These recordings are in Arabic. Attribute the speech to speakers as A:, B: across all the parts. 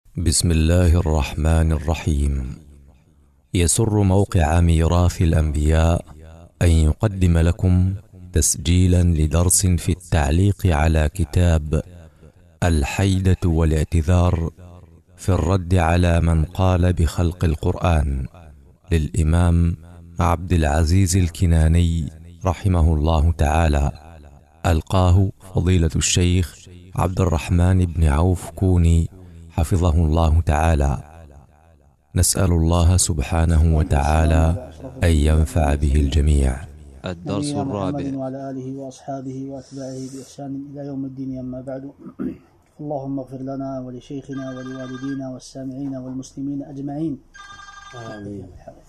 A: بسم الله الرحمن الرحيم. يسر موقع ميراث الأنبياء أن يقدم لكم تسجيلا لدرس في التعليق على كتاب الحيدة والاعتذار في الرد على من قال بخلق القرآن للإمام عبد العزيز الكناني رحمه الله تعالى، ألقاه فضيلة الشيخ عبد الرحمن بن عوف كوني حفظه الله تعالى. نسأل الله سبحانه وتعالى أن ينفع به الجميع.
B: الدرس الرابع.
C: وعلى آله وأصحابه وأتباعه بإحسان إلى يوم الدين، أما بعد. اللهم اغفر لنا ولشيخنا ولوالدينا والسامعين والمسلمين أجمعين،
B: آمين.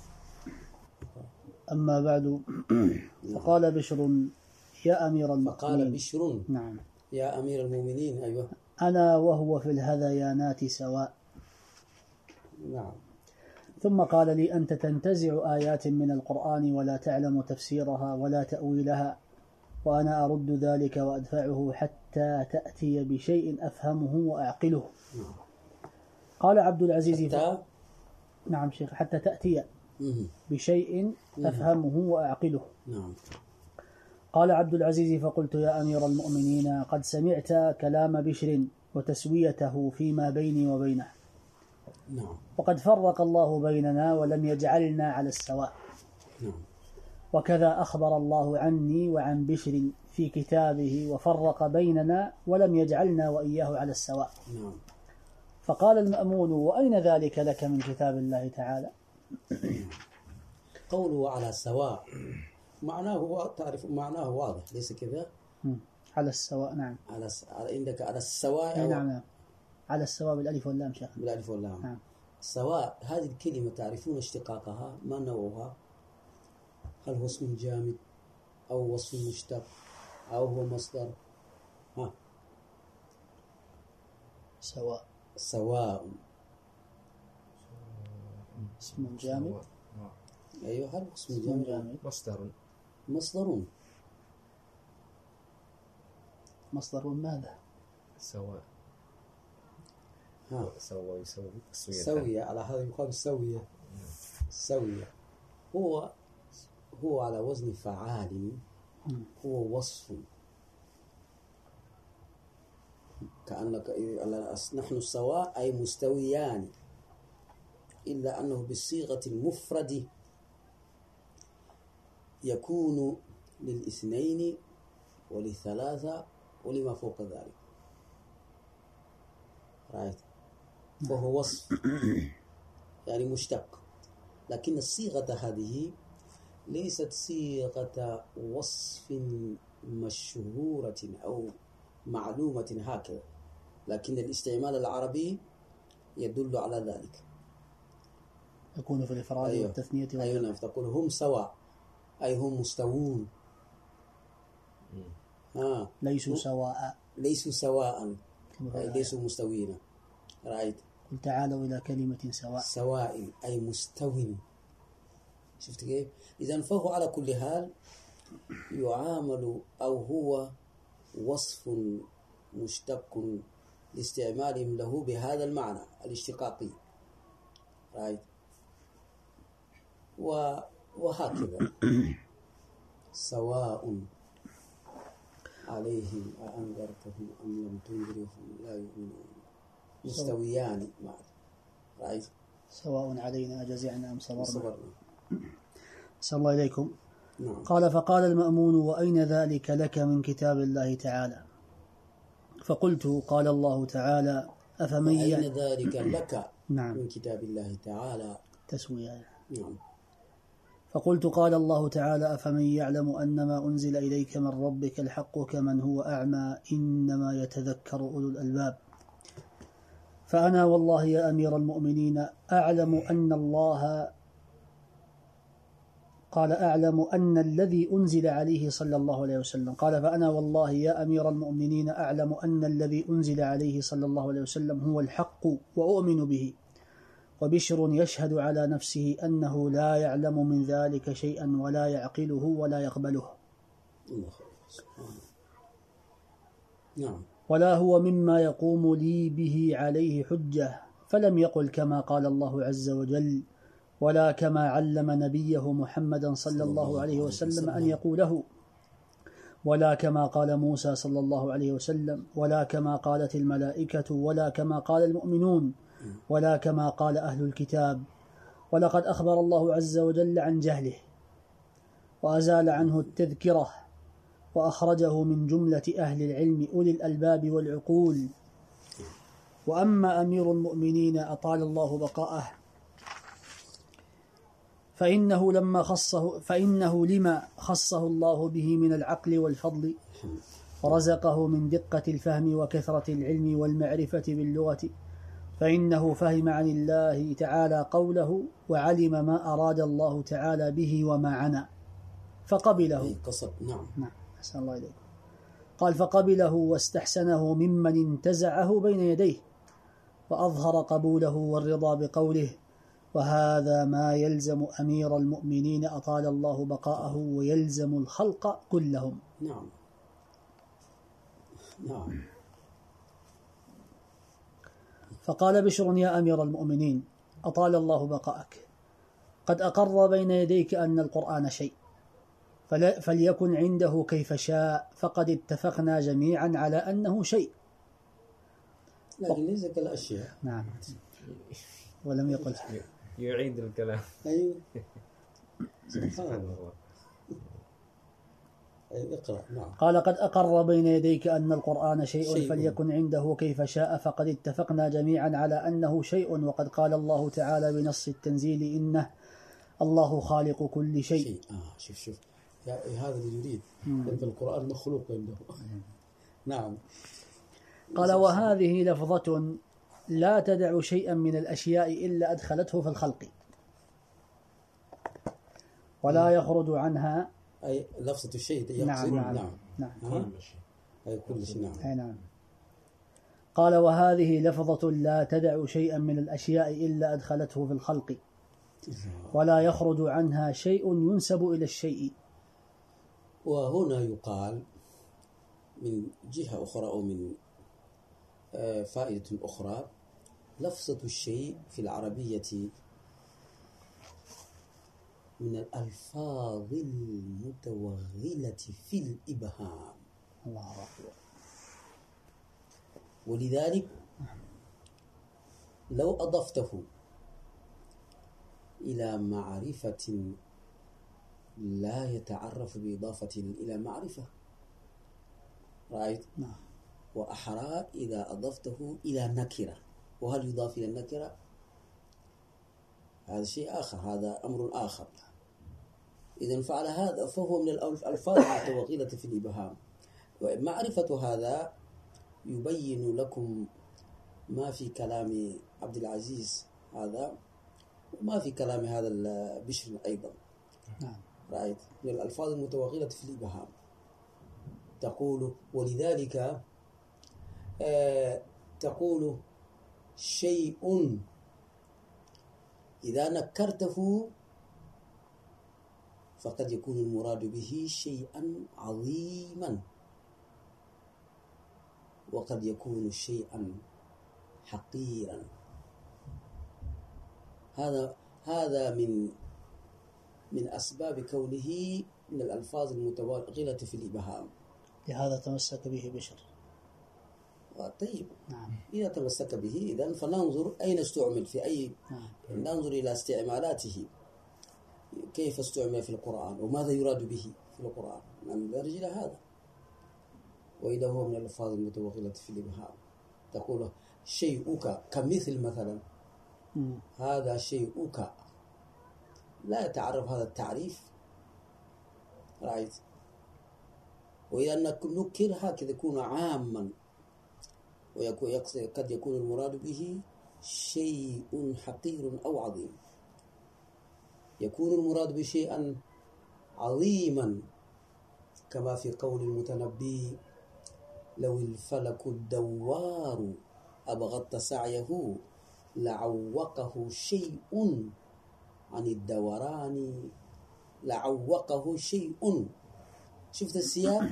C: أما بعد. فقال بشر يا أمير المؤمنين.
B: فقال بشر
C: نعم
B: يا أمير المؤمنين. أيوه.
C: أنا وهو في الهذيانات سواء.
B: نعم.
C: ثم قال لي أنت تنتزع آيات من القرآن ولا تعلم تفسيرها ولا تأويلها، وأنا أرد ذلك وأدفعه حتى تأتي بشيء أفهمه وأعقله. قال عبد العزيز نعم شيخ، حتى تأتي بشيء أفهمه وأعقله.
B: نعم.
C: قال عبد العزيز فقلت يا أمير المؤمنين قد سمعت كلام بشر وتسويته فيما بيني وبينه،
B: نعم.
C: وقد فرق الله بيننا ولم يجعلنا على السواء،
B: نعم.
C: وكذا أخبر الله عني وعن بشر في كتابه وفرق بيننا ولم يجعلنا وإياه على السواء.
B: نعم.
C: فقال المأمون وأين ذلك لك من كتاب الله تعالى؟
B: قوله على السواء معناه تعرف معناه واضح، ليس كذا؟
C: على السواء. نعم.
B: عندك على السواء.
C: نعم. على السواء بالألف واللام شيخ.
B: بالألف واللام.
C: نعم.
B: السواء هذه الكلمة تعرفون اشتقاقها، ما نوعها؟ هل هو اسم جامد أو وصف مشتق أو هو مصدر؟ ها.
C: سواء.
B: سواء
C: اسم جامد.
B: أيوه، هل اسم جامد؟ مصدر.
C: مصدر ماذا؟
D: سواء. سوى يسوي
B: سوية، على هذا يقال سوية. سوية هو على وزن فعال، هو وصف، كأنك نحن السواء أي مستويان، إلا أنه بالصيغة المفرد يكون للاثنين وللثلاثة ولما فوق ذلك. رايت؟ فهو وصف يعني مشتق، لكن الصيغة هذه ليست صيغة وصف مشهورة أو معلومة هكذا، لكن الاستعمال العربي يدل على ذلك.
C: يكون في الإفراد والتثنية.
B: أيوة نعم. تقول هم سواء أي هم مستوون.
C: ليسوا سواء.
B: ليسوا سواء أي ليسوا مستوين. رأيت؟
C: قل تعالوا إلى كلمة سواء.
B: سواء أي مستوين. شفت كيف؟ إذن فهو على كل حال يعامل أو هو وصف مشتق لاستعمالهم له بهذا المعنى الاشتقاقي. رأيت؟ وهكذا سواء عليهم أأنذرتهم أم لم تنذرهم لا يؤمنون مستويان معا. رأيت؟
C: سواء علينا أجزعنا أم صبرنا. أسأل الله إليكم.
B: نعم.
C: قال فقال المأمون وأين ذلك لك من كتاب الله تعالى؟ فقلت قال الله تعالى أفمن
B: أين ذلك لك
C: نعم.
B: من كتاب الله تعالى
C: تسوية.
B: نعم.
C: فقلت قال الله تعالى أفمن يعلم أنما أنزل إليك من ربك الحق كمن هو أعمى إنما يتذكر أولو الألباب. فأنا والله يا أمير المؤمنين أعلم أن الله قال أعلم أن الذي أنزل عليه صلى الله عليه وسلم قال فأنا والله يا أمير المؤمنين أعلم أن الذي أنزل عليه صلى الله عليه وسلم هو الحق وأؤمن به، وبشر يشهد على نفسه أنه لا يعلم من ذلك شيئا ولا يعقله ولا يقبله.
B: نعم.
C: ولا هو مما يقوم لي به عليه حجة، فلم يقل كما قال الله عز وجل ولا كما علم نبيه محمدا صلى الله عليه وسلم أن يقوله، ولا كما قال موسى صلى الله عليه وسلم، ولا كما قالت الملائكة، ولا كما قال المؤمنون، ولا كما قال أهل الكتاب. ولقد أخبر الله عز وجل عن جهله وأزال عنه التذكرة وأخرجه من جملة أهل العلم أولي الألباب والعقول. وأما أمير المؤمنين أطال الله بقاءه فإنه لما خصه الله به من العقل والفضل ورزقه من دقة الفهم وكثرة العلم والمعرفة باللغة، فإنه فهم عن الله تعالى قوله وعلم ما أراد الله تعالى به وما عنا فقبله. نعم أحسن الله إليكم. قال فقبله واستحسنه ممن انتزعه بين يديه، وأظهر قبوله والرضا بقوله وهذا ما يلزم أمير المؤمنين أطال الله بقاءه ويلزم الخلق كلهم.
B: نعم.
C: فقال بشر يا أمير المؤمنين أطال الله بقاءك، قد أقر بين يديك أن القرآن شيء، فليكن عنده كيف شاء، فقد اتفقنا جميعا على أنه شيء.
B: لكن ليس كالأشياء.
C: نعم ولم يقل.
D: يعيد الكلام.
B: أيوه سبحان الله. اقرأ. نعم.
C: قال قد أقر بين يديك أن القرآن شيء فليكن عنده كيف شاء، فقد اتفقنا جميعا على أنه شيء. وقد قال الله تعالى بنص التنزيل إنه الله خالق كل شيء.
B: شوف هذا اللي يريد أن القرآن مخلوق عنده. نعم.
C: قال وهذه لفظة لا تدع شيئا من الأشياء إلا أدخلته في الخلق ولا يخرج عنها،
B: أي لفظة الشيء.
C: نعم.
B: أي كل شيء.
C: نعم. قال وهذه لفظة لا تدع شيئا من الأشياء إلا أدخلته في الخلق ولا يخرج عنها شيء ينسب إلى الشيء.
B: وهنا يقال من جهة أخرى أو من فائدة أخرى، لفظة الشيء في العربية من الألفاظ المتوغلة في الإبهام.
C: الله أكبر.
B: ولذلك لو أضفته إلى معرفة لا يتعرف بإضافة إلى معرفة، رأيت؟
C: نعم.
B: وأحرى إذا أضفته إلى نكرة، وهل يضاف إلى النكرة؟ هذا شيء آخر، هذا أمر آخر. إذن فعل هذا فهو من الألفاظ المتوغلة في الإبهام. ومعرفة هذا يبين لكم ما في كلام عبد العزيز هذا وما في كلام هذا البشر أيضا.
C: نعم.
B: رأيت؟ من الألفاظ المتوغلة في الإبهام. تقول ولذلك تقول شيء إذا نكرته فقد يكون المراد به شيئا عظيما، وقد يكون شيئا حقيرا. هذا من أسباب كونه من الألفاظ المتوغلة في الإبهام.
C: لهذا تمسك به بشر.
B: طيب.
C: نعم.
B: إذا تمسك به إذن فننظر أين استعمل في أي.
C: نعم.
B: ننظر إلى استعمالاته كيف استعمل في القرآن وماذا يراد به في القرآن، نرجع إلى هذا. وإذا هو من الألفاظ المتوغلة في الإبهام تقول شيئك كمثل مثلا. هذا شيئك لا يتعرف هذا التعريف، رأيت؟ وإذا نكر هكذا يكون عاما، قد يكون المراد به شيء حقير أو عظيم. يكون المراد بشيئا عظيما كما في قول المتنبي لو الفلك الدوار أبغضت سعيه لعوقه شيء عن الدوران، لعوقه شيء. شفت السياق؟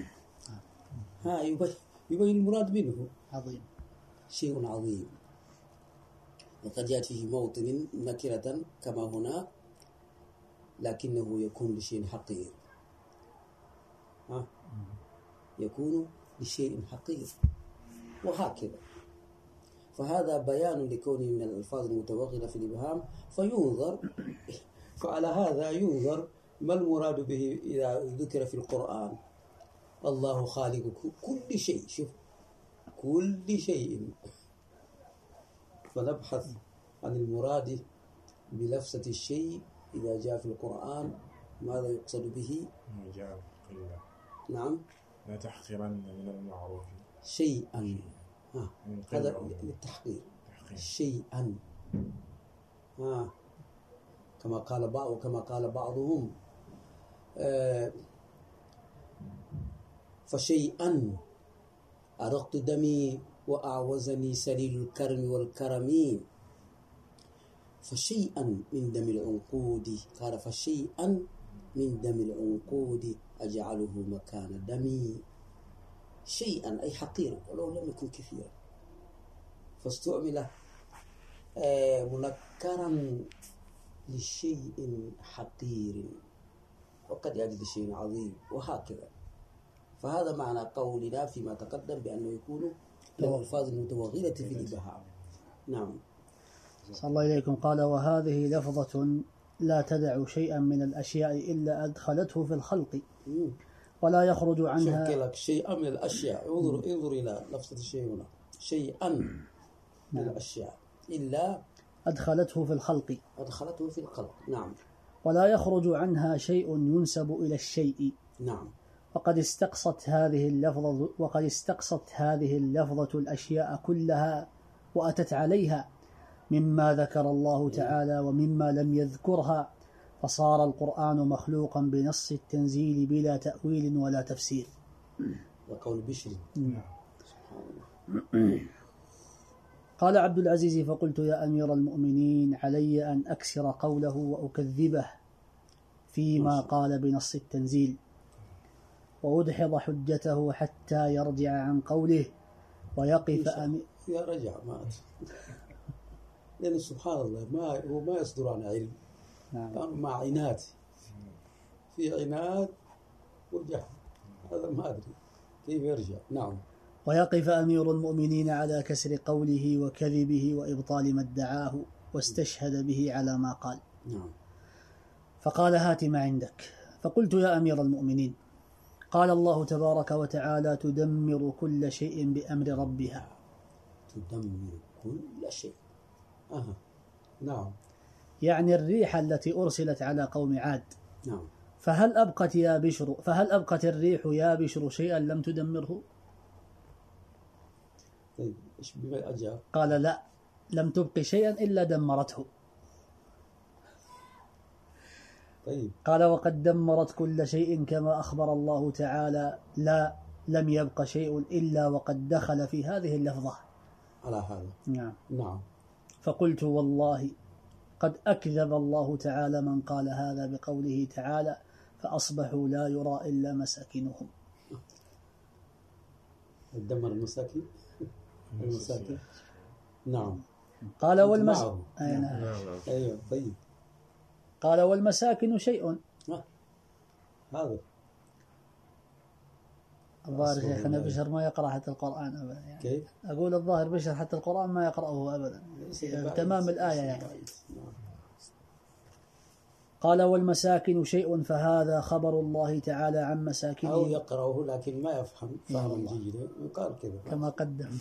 B: يبين المراد منه
C: عظيم،
B: شيء عظيم. وقد يأتي في موطن نكرة كما هنا لكنه يكون لشيء حقير. يكون لشيء حقير وهكذا. فهذا بيان لكونه من الألفاظ المتوغلة في الإبهام، فينظر فعلى هذا ينظر ما المراد به إذا ذكر في القرآن الله خالق كل شيء. شوف كل شيء، فنبحث عن المراد بلفظة الشيء إذا جاء في القرآن ماذا يقصد به. نعم.
E: لا تحقرن من المعروف
B: شيئا، هذا للتحقير. شيئا كما قال بعضهم فشيئا أرقت دمي وأعوزني سليل الكرم والكرم. فشيئا من دم العنقود، قال فشيئا من دم العنقود أجعله مكان دمي. شيئا أي حقيرا ولو لم يكن كثيرا، فاستعمل منكرا لشيء حقير وقد يجد شيء عظيم وهكذا. فهذا معنى قولنا فيما تقدم بأنه يكون الألفاظ المتوغلة في الإبهام. نعم.
C: صلى الله إليكم. قال وهذه لفظة لا تدع شيئا من الأشياء إلا أدخلته في الخلق ولا يخرج عنها.
B: شوف لك شيئا من الأشياء، انظر إلى لفظة الشيء هنا، شيئا من الأشياء إلا
C: أدخلته في الخلق.
B: أدخلته في الخلق. نعم.
C: ولا يخرج عنها شيء ينسب إلى الشيء.
B: نعم.
C: وقد استقصت هذه اللفظة الأشياء كلها وأتت عليها مما ذكر الله تعالى ومما لم يذكرها، فصار القرآن مخلوقا بنص التنزيل بلا تأويل ولا تفسير.
B: وقول بشر.
C: قال عبد العزيز فقلت يا أمير المؤمنين علي أن أكسر قوله وأكذبه فيما قال بنص التنزيل وأدحض حجته حتى يرجع عن قوله ويقف
B: يا رجع مات. لأن سبحان الله هو ما يصدر عن علم. كانوا مع عناد، في عناد ورجع، هذا ما أدري كيف يرجع. نعم.
C: ويقف أمير المؤمنين على كسر قوله وكذبه وإبطال ما ادعاه واستشهد به على ما قال.
B: نعم.
C: فقال هات ما عندك. فقلت يا أمير المؤمنين قال الله تبارك وتعالى تدمر كل شيء بأمر ربها.
B: تدمر كل شيء. نعم.
C: يعني الريح التي أرسلت على قوم عاد.
B: نعم.
C: فهل أبقت الريح يا بشر شيئا لم تدمره؟
B: طيب إيش بما أجاب؟
C: قال لا، لم تبق شيئا إلا دمرته.
B: طيب.
C: قال وقد دمرت كل شيء كما أخبر الله تعالى لا لم يبق شيء إلا وقد دخل في هذه اللفظة.
B: على هذا.
C: نعم.
B: نعم.
C: فقلت والله قد أكذب الله تعالى من قال هذا بقوله تعالى فأصبحوا لا يرى إلا مساكنهم.
B: دمر المساكن. نعم.
C: قال
B: أيوة. طيب.
C: قال والمساكن شيء.
B: هذا
C: الظاهر شيخنا بشر ما يقرأ حتى القرآن أبدا يعني.
B: كيف؟
C: أقول الظاهر بشر حتى القرآن ما يقرأه أبدا تمام الآية يعني. قال والمساكن شيء فهذا خبر الله تعالى عن مساكنه.
B: أو يقرأه لكن ما يفهم فهما جيدا يقال كذا
C: كما قدم.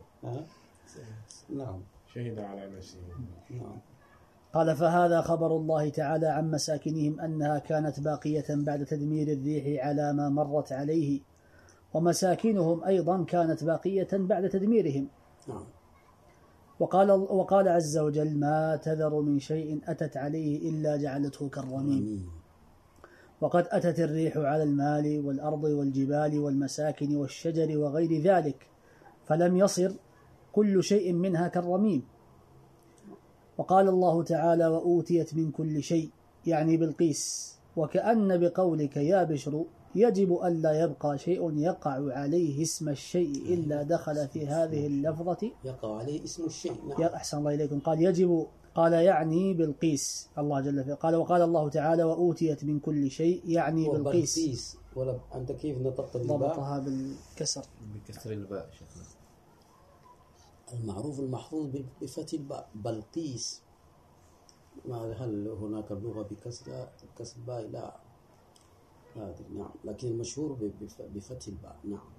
B: نعم.
E: شهد على نفسه.
B: نعم.
C: قال فهذا خبر الله تعالى عن مساكنهم أنها كانت باقية بعد تدمير الريح على ما مرت عليه، ومساكنهم أيضا كانت باقية بعد تدميرهم.
B: نعم.
C: وقال عز وجل ما تذر من شيء أتت عليه إلا جعلته كالرميم. وقد أتت الريح على المال والأرض والجبال والمساكن والشجر وغير ذلك فلم يصر كل شيء منها كالرميم. وقال الله تعالى وأوتيت من كل شيء يعني بالقيس، وكأن بقولك يا بشر يجب ألا يبقى شيء يقع عليه اسم الشيء إلا دخل في هذه اللفظة.
B: يقع عليه اسم الشيء. نعم.
C: يا أحسن الله إليكم. قال يجب، قال يعني بلقيس، الله جل وعلا قال وقال الله تعالى وأوتيت من كل شيء، يعني بلقيس.
B: ولا أنت كيف نطقت بالباء؟
C: ضبطها بالكسر.
D: بكسر الباء شيخنا.
B: المعروف المحفوظ بفتح الباء بلقيس. هل هناك لغة بكسر الباء؟ لا هذا نعم، لكن المشهور بفتح الباء. نعم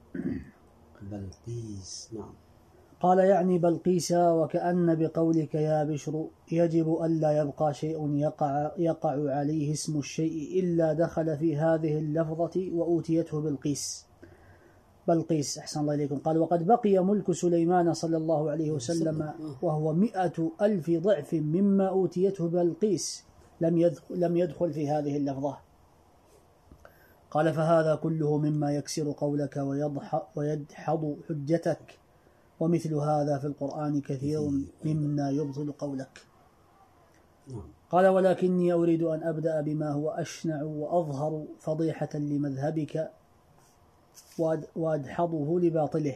B: بلقيس. نعم.
C: قال يعني بلقيس، وكأن بقولك يا بشر يجب ألا يبقى شيء يقع عليه اسم الشيء إلا دخل في هذه اللفظة وأوتيته بلقيس. أحسن الله إليكم. قال وقد بقي ملك سليمان صلى الله عليه وسلم وهو 100,000 ضعف مما أوتيته بلقيس لم يدخل في هذه اللفظة. قال فهذا كله مما يكسر قولك ويدحض حجتك، ومثل هذا في القرآن كثير مما يبطل قولك. قال ولكني أريد أن أبدأ بما هو أشنع وأظهر فضيحة لمذهبك وأدحضه لباطله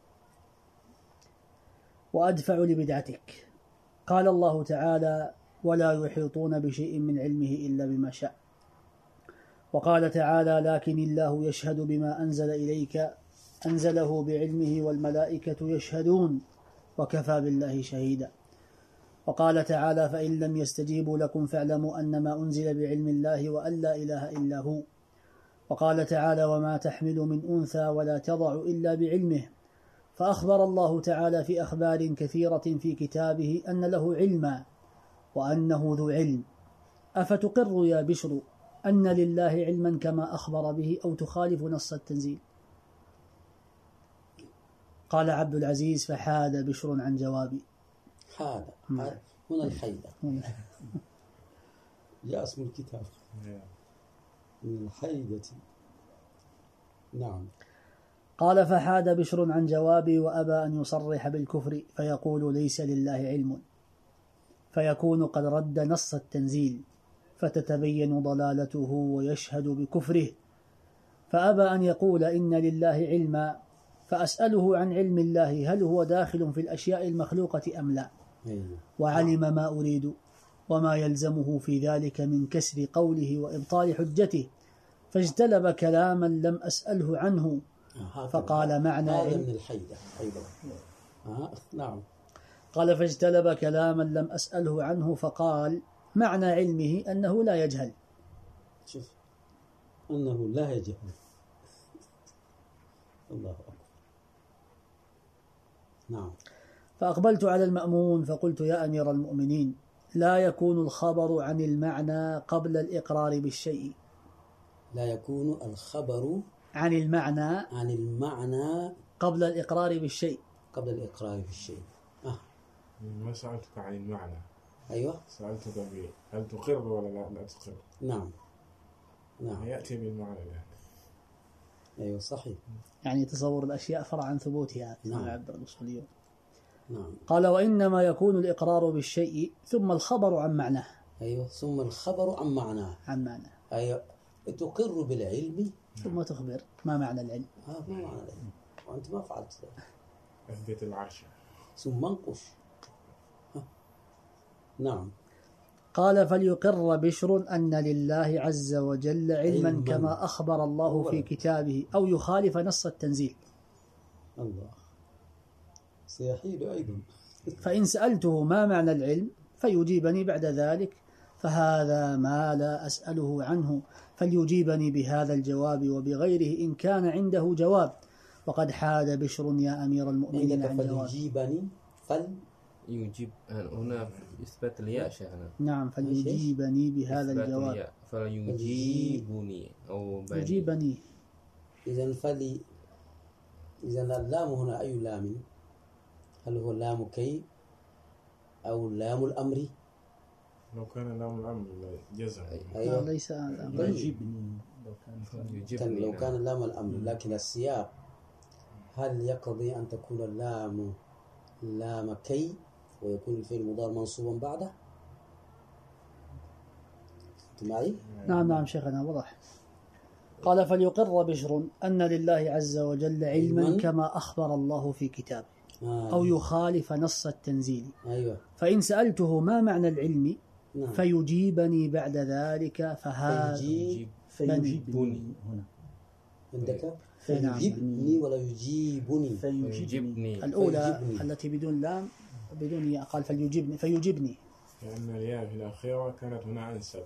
C: وأدفع لبدعتك. قال الله تعالى ولا يحيطون بشيء من علمه إلا بما شاء. وقال تعالى لكن الله يشهد بما أنزل إليك أنزله بعلمه والملائكة يشهدون وكفى بالله شهيدا. وقال تعالى فإن لم يستجيبوا لكم فاعلموا أنما أنزل بعلم الله وأن لا إله إلا هو. وقال تعالى وما تحمل من أنثى ولا تضع إلا بعلمه. فأخبر الله تعالى في أخبار كثيرة في كتابه أن له علما وأنه ذو علم. أفتقر يا بشر أن لله علما كما أخبر به أو تخالف نص التنزيل؟ قال عبد العزيز فحاد بشر عن جوابي.
B: حاد هنا الحيدة جاء اسم الكتاب من الحيدة. نعم.
C: قال فحاد بشر عن جوابي وأبى أن يصرح بالكفر فيقول ليس لله علم، فيكون قد رد نص التنزيل فتتبين ضلالته ويشهد بكفره. فأبى أن يقول إن لله علما، فأسأله عن علم الله هل هو داخل في الأشياء المخلوقة أم لا، وعلم ما أريد وما يلزمه في ذلك من كسر قوله وإبطال حجته، فاجتلب كلاما لم أسأله عنه فقال معنى
B: هذا من الحيدة. نعم.
C: قال فاجتلب كلاما لم أسأله عنه فقال معنى علمه أنه لا يجهل.
B: شوف أنه لا يجهل. الله أكبر. نعم.
C: فأقبلت على المأمون فقلت يا أمير المؤمنين لا يكون الخبر عن المعنى قبل الإقرار بالشيء.
B: لا يكون الخبر
C: عن المعنى
B: قبل
C: الإقرار بالشيء.
E: ما سألتك عن المعنى.
B: أيوة.
E: سألتك هل تقر ولا لا تقر.
B: نعم.
E: يأتي بالمعنى يعني.
B: أيوة صحيح.
C: يعني تصور الأشياء فرع عن ثبوتها.
B: نعم.
C: عبد الأصوليون.
B: نعم.
C: قال وإنما يكون الإقرار بالشيء ثم الخبر عن معناه.
B: أيوة ثم الخبر عن معناه. أيوة تقر بالعلم
C: ثم تخبر ما معنى العلم.
B: ما معنى العلم وأنت ما فعلت ذلك.
E: أثبت العرش
B: ثم انقش. نعم.
C: قال فليقر بشر أن لله عز وجل علما كما أخبر الله في كتابه أو يخالف نص التنزيل.
B: الله سيحيل أيضا.
C: فإن سألته ما معنى العلم فيجيبني بعد ذلك فهذا ما لا أسأله عنه، فليجيبني بهذا الجواب وبغيره إن كان عنده جواب. وقد حاد بشر يا أمير المؤمنين عن جواب.
B: فليجيبني
D: يجيب هنا إثبات الياء شيخنا.
C: نعم فليجيبني بهذا الجواب.
D: فليجيبني أو
C: يجيبني.
B: إذن اللام هنا أي لام؟ هل هو لام كي أو لام الأمر؟
E: لو كان لام الأمر جزم.
B: أيوة.
C: ليس
B: يجيبني لو كان لام الأمر، لكن السياق هل يقضي أن تكون اللام لام كي ويكون الفعل المضارع منصوبا بعده؟ أنت معي؟
C: نعم شيخنا وضح. قال فليقر بشر أن لله عز وجل علما كما أخبر الله في كتابه أو يخالف نص التنزيل.
B: أيوة.
C: فإن سألته ما معنى العلم
B: نعم.
C: فيجيبني بعد ذلك
D: فيجيبني
F: هنا
B: عندك
C: نعم.
B: فيجيبني ولا يجيبني؟
D: فيجيبني
C: الأولى
D: فيجيبني.
C: التي بدون لام بدون ياء، قال فيجيبني
E: لأن الياء في الأخيرة كانت هنا أنسب.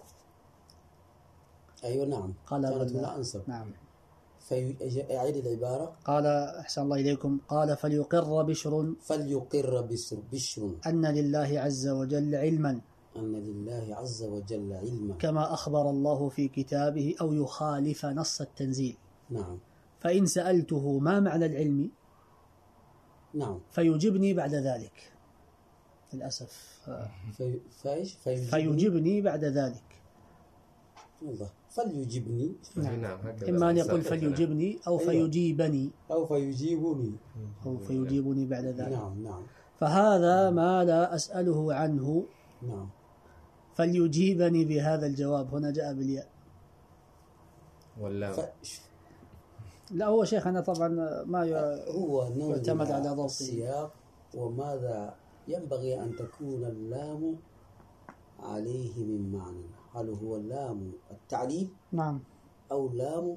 B: أيوة نعم.
C: قال
B: كانت هنا أنسب.
C: نعم.
B: أعيد العبارة.
C: قال أحسن الله إليكم، قال فليقر
B: فليقر بشر
C: أن لله عز وجل علما
B: أن لله عز وجل علما
C: كما أخبر الله في كتابه أو يخالف نص التنزيل.
B: نعم.
C: فإن سألته ما معنى العلم
B: نعم.
C: فيجيبني بعد ذلك. للأسف فيجيبني بعد ذلك.
B: والله فليجيبني.
D: نعم. هكذا
C: إما أن يقول
D: صح.
C: فليجيبني أو
B: أيوة.
C: فيجيبني
B: أو فيجيبني.
C: أو فيجيبني بعد ذلك.
B: نعم. نعم.
C: فهذا ما لا أسأله عنه
B: نعم.
C: فليجيبني بهذا الجواب. هنا جاء بالياء.
D: ولا
C: لا هو شيخنا طبعا ما
B: هو
C: يعتمد على ضبط
B: السياق وماذا ينبغي أن تكون اللام عليه من معنى. هل هو لام التعليل
C: نعم
B: أو لام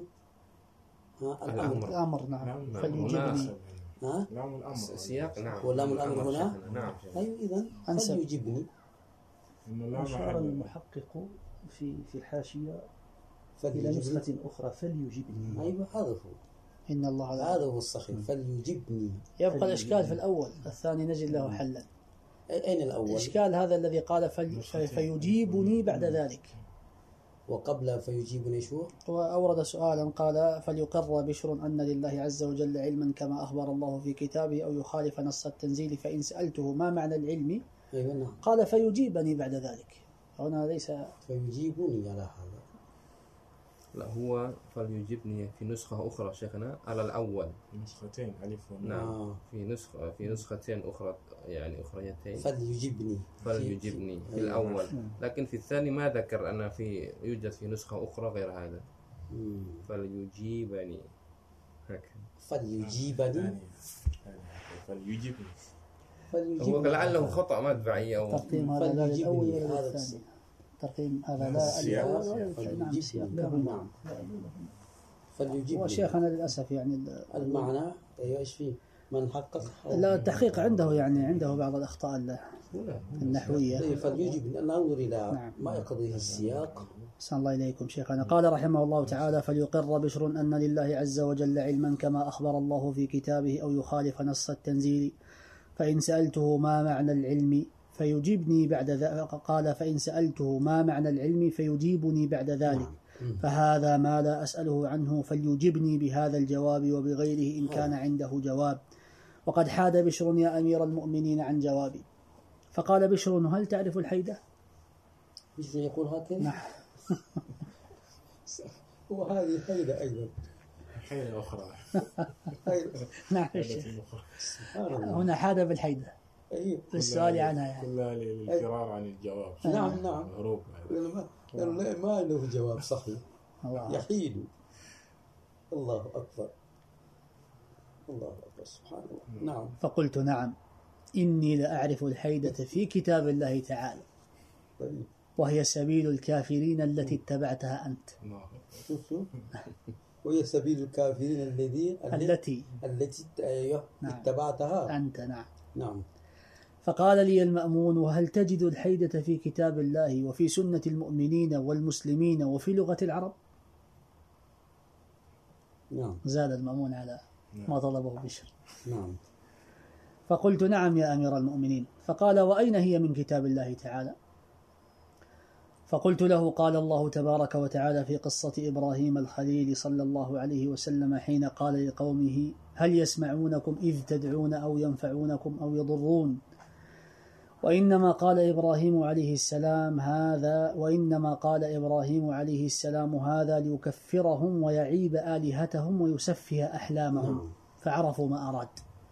C: الأمر. نعم.
E: نعم.
C: فليجيبني.
B: ها؟
E: لام الأمر.
D: السياق نعم.
B: ولام الأمر هنا؟
D: شيخنا. نعم.
B: أيوة إذن
C: أنسب.
B: فليجيبني.
E: إنه لا
F: أشار
E: محل.
F: المحقق في الحاشية إلى
B: فليجيبني.
F: نسخة أخرى فليجبني.
B: أيوة هذا هو.
C: إن الله
B: هذا هو الصحيح. فليجيبني.
C: يبقى الإشكال في الأول، الثاني نجد له حلا.
B: أين الأول؟
C: الإشكال هذا الذي قال فيجيبني بعد ذلك.
B: وقبل فيجيبني شو؟
C: وأورد سؤالا قال فليقر بشر أن لله عز وجل علما كما أخبر الله في كتابه أو يخالف نص التنزيل. فإن سألته ما معنى العلم
B: أيوة نعم.
C: قال فيجيبني بعد ذلك. هنا ليس
B: فيجيبني على هذا.
D: لا هو فليجيبني في نسخة أخرى شيخنا على الأول.
E: نسختين ألف ونون.
D: نعم. في نسختين أخرى يعني أخريتين. فليجيبني في الأول. لكن في الثاني ما ذكر أن يوجد في نسخة أخرى غير هذا. فليجيبني هكذا.
B: فليجيبني.
E: فليجيبني.
D: هو لعله خطأ مطبعي أو
C: ترقيم هذا لا للأول ولا للثاني. ترقيم هذا لا الأول ولا الثاني. نعم السياق.
B: نعم. فليجيبني.
C: وشيخنا للأسف يعني
B: المعنى أيوة إيش فيه؟ من حقق.
C: لا التحقيق عنده يعني عنده بعض الأخطاء النحوية.
B: فليجيبني. ننظر إلى
C: نعم.
B: ما يقضيه السياق.
C: أحسن الله إليكم شيخنا. قال رحمه الله تعالى فليقر بشر أن لله عز وجل علما كما أخبر الله في كتابه أو يخالف نص التنزيل. فإن سألته ما معنى العلم فيجيبني بعد ذلك. قال فإن سألته ما معنى العلم فيجيبني بعد ذلك. فهذا ما لا أسأله عنه فليجبني بهذا الجواب وبغيره إن كان عنده جواب. وقد حاد بشر يا أمير المؤمنين عن جوابي. فقال بشر هل تعرف الحيدة؟
B: بشر يقول هكذا.
C: نعم.
B: وهذه حيدة أيضا.
E: حيدة أخرى.
C: نعم. هنا حاد بالحيدة.
B: أيوه.
C: بالسؤال عنها يعني.
E: كلها للفرار عن الجواب.
B: نعم نعم.
E: هروب.
B: ما له جواب صحيح.
C: الله.
B: يحيد. الله أكبر. الله أكبر سبحان الله. نعم.
C: فقلت نعم إني لأعرف الحيدة في كتاب الله تعالى.
B: طيب.
C: وهي سبيل الكافرين التي اتبعتها أنت.
B: شوف. وهي سبيل الكافرين التي اتبعتها
C: أنت. نعم.
B: نعم.
C: فقال لي المأمون وهل تجد الحيدة في كتاب الله وفي سنة المؤمنين والمسلمين وفي لغة العرب؟
B: نعم.
C: زاد المأمون على ما طلبه بشر.
B: نعم.
C: فقلت نعم يا أمير المؤمنين. فقال وأين هي من كتاب الله تعالى؟ فقلت له قال الله تبارك وتعالى في قصة إبراهيم الخليل صلى الله عليه وسلم حين قال لقومه هل يسمعونكم إذ تدعون أو ينفعونكم أو يضرون. وإنما قال إبراهيم عليه السلام هذا ليكفرهم ويعيب آلهتهم ويسفه أحلامهم. فعرفوا ما أراد.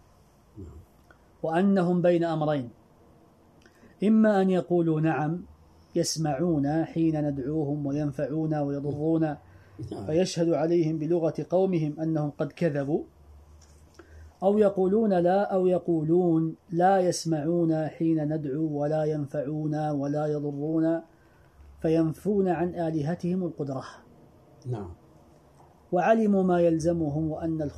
C: وأنهم بين أمرين إما أن يقولوا نعم يسمعون حين ندعوهم وينفعون ويضرون فيشهد عليهم بلغة قومهم أنهم قد كذبوا، أو يقولون لا يسمعون حين ندعو ولا ينفعون ولا يضرون، فينفون عن آلهتهم القدرة.
B: نعم.
C: وعلموا ما يلزمهم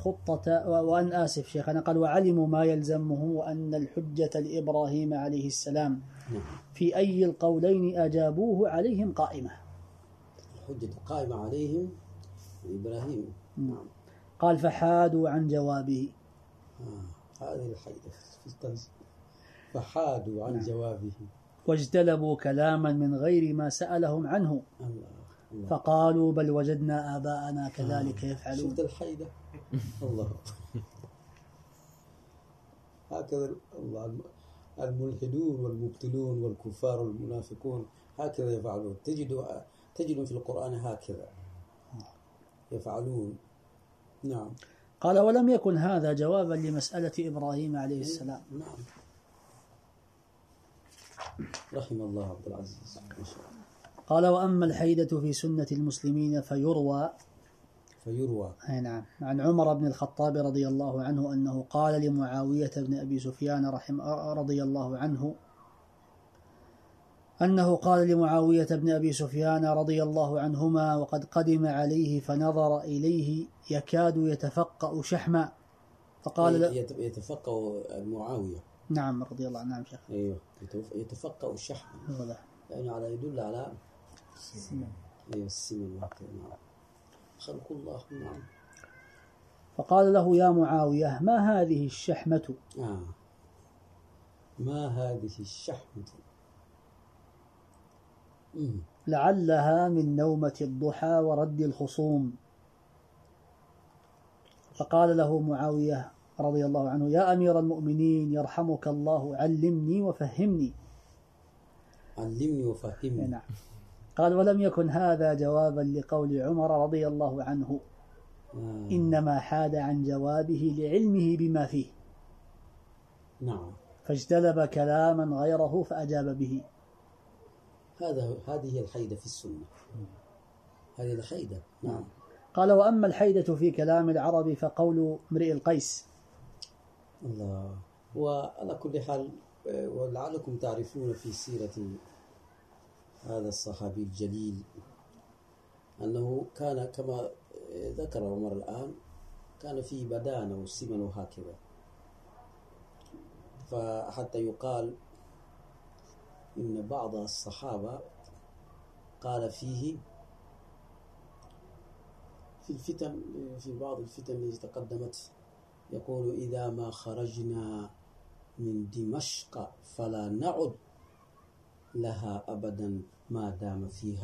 C: وعلموا ما يلزمهم وأن الحجة لإبراهيم عليه السلام في أي القولين أجابوه عليهم قائمة.
B: الحجة قائمة عليهم إبراهيم. نعم.
C: قال فحادوا عن جوابه.
B: هذه الحيدة في التنزيل، فحادوا عن جوابه
C: واجتلبوا كلاما من غير ما سألهم عنه.
B: الله.
C: فقالوا بل وجدنا آباءنا كذلك يفعلون.
B: شفت الحيدة. الله. هكذا الله الملحدون والمبتلون والكفار والمنافقون هكذا يفعلون. تجد في القرآن هكذا يفعلون. نعم.
C: قال ولم يكن هذا جوابا لمسألة إبراهيم عليه السلام.
B: نعم. رحم الله عبد العزيز.
C: قال وأما الحيدة في سنة المسلمين فيروى نعم عن عمر بن الخطاب رضي الله عنه أنه قال لمعاوية بن أبي سفيان رضي الله عنه عنهما وقد قدم عليه فنظر إليه يكاد يتفقأ شحما، فقال
B: يتفقأ معاوية.
C: نعم رضي الله عنه. نعم شيخ.
B: أيوه يتفقأ شحما، يعني على يدل على السمن وهكذا. خلق الله. نعم.
C: فقال له يا معاوية ما هذه الشحمة؟
B: ما هذه الشحمة؟
C: لعلها من نومة الضحى ورد الخصوم. فقال له معاوية رضي الله عنه يا أمير المؤمنين يرحمك الله علمني وفهمني. نعم. قال ولم يكن هذا جوابا لقول عمر رضي الله عنه إنما حاد عن جوابه لعلمه بما فيه.
B: نعم.
C: فاجتلب كلاما غيره فأجاب به.
B: هذه الحيدة في السنة. هذه الحيدة. نعم.
C: قال وأما الحيدة في كلام العرب فقول امرئ القيس.
B: الله. وعلى كل حال ولعلكم تعرفون في سيرة هذا الصحابي الجليل أنه كان كما ذكر عمر الآن كان في بدانة وسمن وهكذا، فحتى يقال إن بعض الصحابة قال فيه في بعض الفتن التي تقدمت يقول إذا ما خرجنا من دمشق فلا نعد لها أبدا ما دام فيها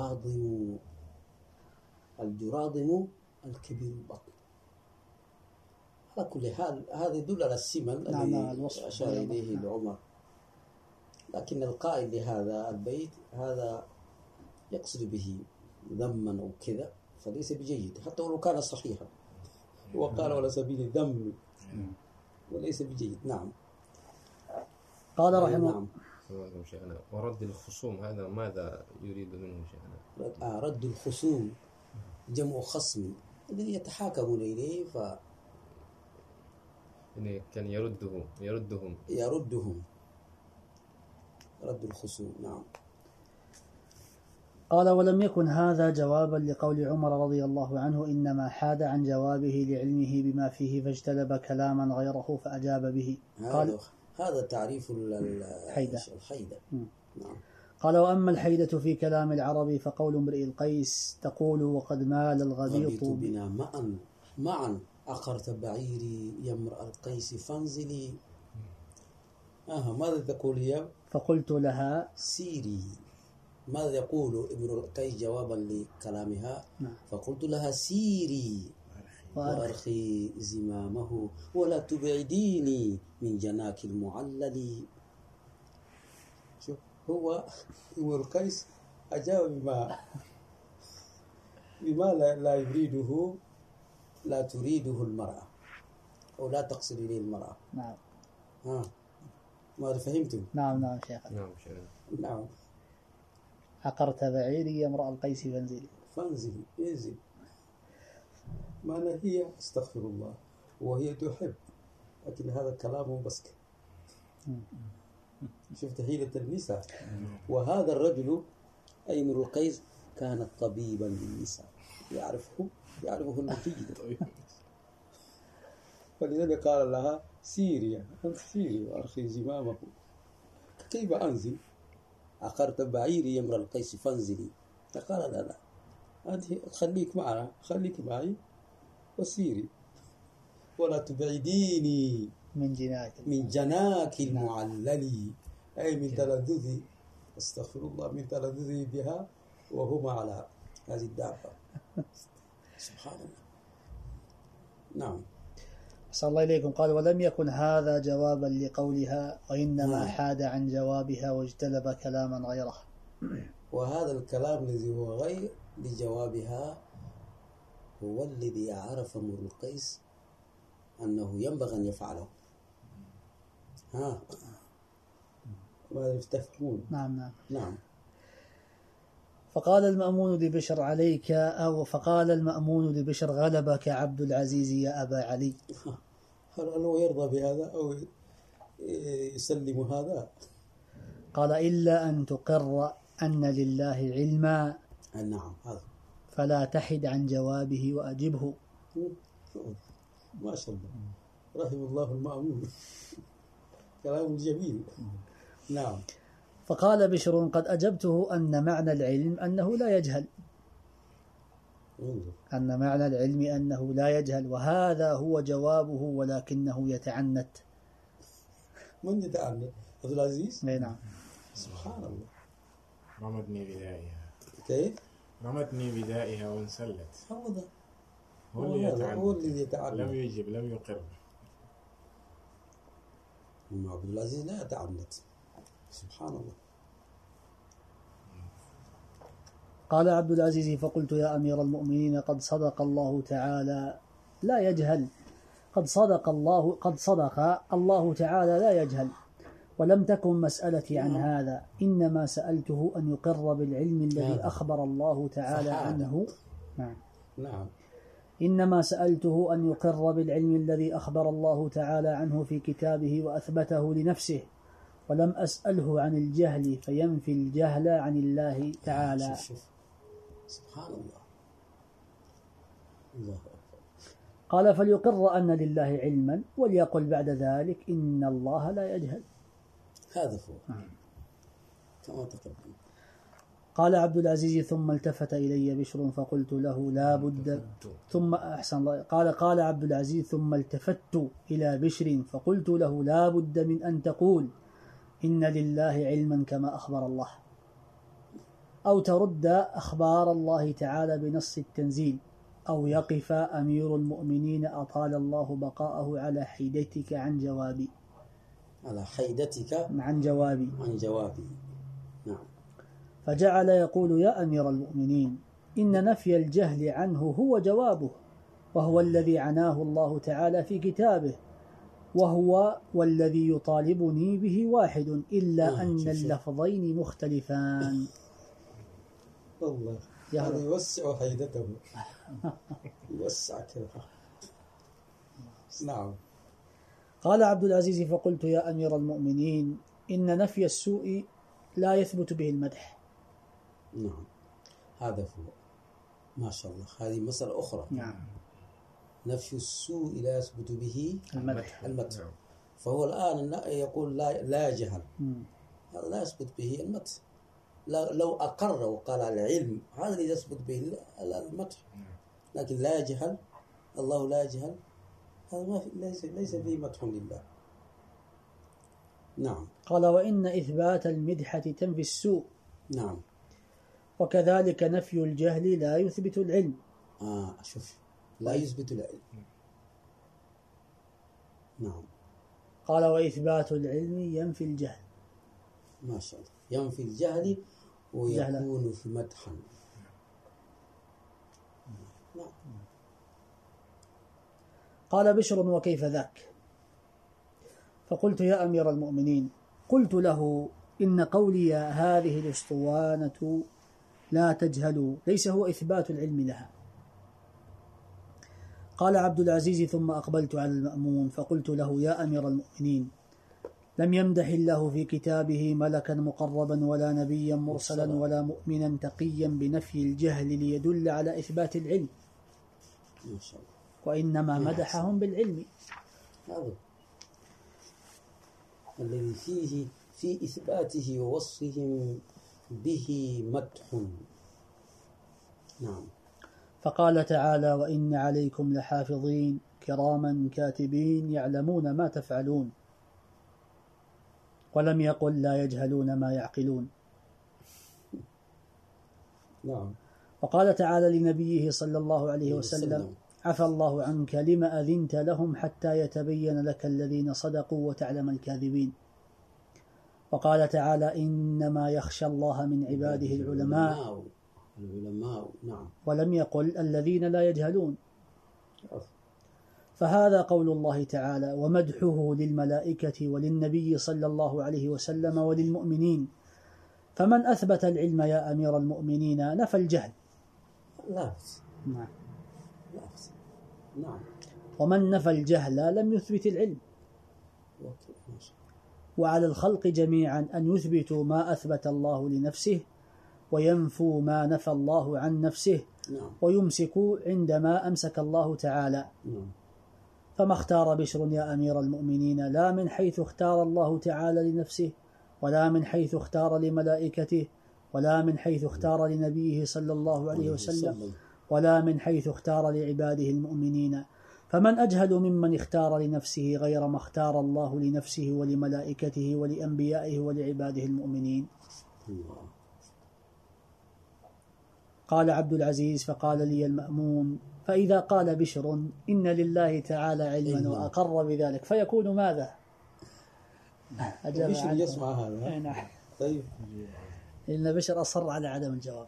B: الجراضم الكبير البطن. على كل حال هذا يدل على السمن الذي أشار إليه العمر، لكن القائل لهذا البيت هذا يقصد به ذما أو كذا فليس بجيد، حتى ولو كان صحيحا وقال على سبيل الذم وليس بجيد. نعم.
C: قال رحمه الله.
D: ورد الخصوم هذا ماذا يريد منه شيخنا؟
B: رد الخصوم جمع خصم الذي يتحاكمون إليه
D: يعني كان يردهم
B: رد الخصوم. نعم.
C: قال ولم يكن هذا جوابا لقول عمر رضي الله عنه إنما حاد عن جوابه لعلمه بما فيه فاجتلب كلاما غيره فأجاب به.
B: هذا تعريف الحيدة.
C: نعم. قال وأما الحيدة في كلام العرب فقول امرئ القيس تقول وقد مال الغبيط
B: بنا معا أقرت بعيري يا امرأ القيس فانزلي. ماذا تقول يا؟
C: فقلت لها
B: سيري. ماذا يقول ابن القيس جوابا لكلامها؟ فقلت لها سيري وأرخي زمامه ولا تبعديني من جناك المعلل. شوف هو ابن القيس أجاب بما لا يريده، لا تريده المرأة أو لا تقصد إليه المرأة.
C: نعم.
B: ماذا فهمتم؟
C: نعم شيخ.
B: نعم.
C: عقرت بعيري يا امرأ القيس
B: فانزلي انزل. معنى هي استغفر الله وهي تحب، لكن هذا كلام بس. شفت حيلة النساء. وهذا الرجل أي امرؤ القيس كان طبيبا للنساء، يعرفهن جيدا. فلذلك قال لها سيري أنت سيري وأرخي زمامه. كيف أنزل؟ أخرت بعيري يا امرؤ القيس فانزلي. فقال لا أنت خليك معنا، خليك معي وسيري ولا تبعديني من جناك المعلل، أي من تلذذي، استغفر الله، من تلذذي بها وهما على هذه الدابة. سبحان الله. نعم.
C: صلى الله إليكم. قال ولم يكن هذا جوابا لقولها، وإنما حاد عن جوابها واجتلب كلاما غيره.
B: وهذا الكلام الذي هو غير لجوابها هو الذي عرف امرؤ القيس أنه ينبغي أن يفعله. ما تفهمون؟ نعم.
C: فقال المأمون لبشر عليك، أو فقال المأمون لبشر غلبك عبد العزيز يا أبا علي.
B: هل هو يرضى بهذا أو يسلم هذا؟
C: قال إلا أن تقر أن لله علما.
B: نعم. هذا
C: فلا تحد عن جوابه وأجبه.
B: ما شاء الله، رحم الله المأمون. كلام جميل. نعم.
C: فقال بشر قد أجبته أن معنى العلم أنه لا يجهل، أن معنى العلم أنه لا يجهل، وهذا هو جوابه ولكنه يتعنت.
B: من يتعنت؟ عبد العزيز؟
C: نعم.
B: سبحان الله.
E: رمتني بدائها.
B: كيف؟
E: رمتني بدائها وانسلت.
B: هو اللي يتعنت.
E: لم يجب، لم يقر.
B: عبد العزيز لا يتعنت. سبحان الله.
C: قال عبد العزيز فقلت يا أمير المؤمنين قد صدق الله تعالى لا يجهل، قد صدق الله تعالى لا يجهل، ولم تكن مسألتي عن هذا، إنما سألته أن يقر بالعلم الذي أخبر الله تعالى عنه.
B: نعم.
C: إنما سألته أن يقر بالعلم الذي أخبر الله تعالى عنه في كتابه وأثبته لنفسه، ولم أسأله عن الجهل فينفي الجهل عن الله تعالى.
B: شوف. سبحان الله. الله أكبر.
C: قال فليقر أن لله علما وليقل بعد ذلك إن الله لا يجهل.
B: هذا هو كما تقدم.
C: قال عبد العزيز ثم التفت إلي بشر فقلت له لا بد ثم أحسن الله. قال عبد العزيز ثم التفت إلى بشر فقلت له لا بد من أن تقول إن لله علما كما أخبر الله، أو ترد أخبار الله تعالى بنص التنزيل، أو يقف أمير المؤمنين أطال الله بقاءه على حيدتك عن جوابي.
B: على حيدتك
C: عن جوابي.
B: نعم.
C: فجعل يقول يا أمير المؤمنين إن نفي الجهل عنه هو جوابه، وهو الذي عناه الله تعالى في كتابه، وهو والذي يطالبني به واحد إلا أن اللفظين مختلفان.
B: الله هذا يوسع حيدته. يوسع كذا. نعم.
C: قال عبد العزيز فقلت يا أمير المؤمنين إن نفي السوء لا يثبت به المدح.
B: نعم. هذا هو. ما شاء الله. هذه مسألة أخرى.
C: نعم.
B: نفي السوء لا يثبت به
C: المدح.
B: فهو الآن يقول لا جهل. هذا لا يثبت به المدح. لو أقر وقال العلم هذا اللي يثبت به المدح، لكن لا يجهل، الله لا يجهل، هذا ما في، ليس فيه مدح لله. نعم.
C: قال وإن إثبات المدحة تنفي السوء.
B: نعم.
C: وكذلك نفي الجهل لا يثبت العلم.
B: شوف، لا يثبت العلم. نعم.
C: قال وإثبات العلم ينفي الجهل.
B: ما شاء الله. ينفي الجهل ويكون في مدحا. نعم.
C: قال بشر وكيف ذاك؟ فقلت يا أمير المؤمنين قلت له إن قولي هذه الأسطوانة لا تجهلوا ليس هو إثبات العلم لها. قال عبد العزيز: ثم أقبلت على المأمون فقلت له: يا أمير المؤمنين، لم يمدح الله في كتابه ملكا مقربا ولا نبيا مرسلا ولا مؤمنا تقيا بنفي الجهل ليدل على إثبات العلم، وإنما مدحهم بالعلم.
B: هذا الذي فيه في إثباته ووصفهم به مدح. نعم.
C: فقال تعالى: وإن عليكم لحافظين كراما كاتبين يعلمون ما تفعلون، ولم يقل لا يجهلون ما يعقلون.
B: نعم.
C: وقال تعالى لنبيه صلى الله عليه وسلم: عفى الله عنك لما أذنت لهم حتى يتبين لك الذين صدقوا وتعلم الكاذبين. وقال تعالى: إنما يخشى الله من عباده العلماء.
B: نعم.
C: ولم يقل الذين لا يجهلون. فهذا قول الله تعالى ومدحه للملائكة وللنبي صلى الله عليه وسلم وللمؤمنين. فمن أثبت العلم يا أمير المؤمنين نفى الجهل.
B: لا.
C: نعم.
B: نعم.
C: ومن نفى الجهل لم يثبت العلم. وعلى الخلق جميعا أن يثبتوا ما أثبت الله لنفسه وينفوا ما نفى الله عن نفسه، ويمسكوا عندما أمسك الله تعالى. فما اختار بشر يا أمير المؤمنين لا من حيث اختار الله تعالى لنفسه، ولا من حيث اختار لملائكته، ولا من حيث اختار لنبيه صلى الله عليه وسلم، ولا من حيث اختار لعباده المؤمنين. فمن أجهل ممن اختار لنفسه غير ما اختار الله لنفسه ولملائكته ولأنبيائه ولعباده المؤمنين. قال عبد العزيز: فقال لي المأمون: فإذا قال بشر إن لله تعالى علما وأقر بذلك فيكون ماذا؟
B: أجاب بشر يسمع هذا.
C: نعم.
B: طيب.
C: إن بشر أصر على عدم الجواب.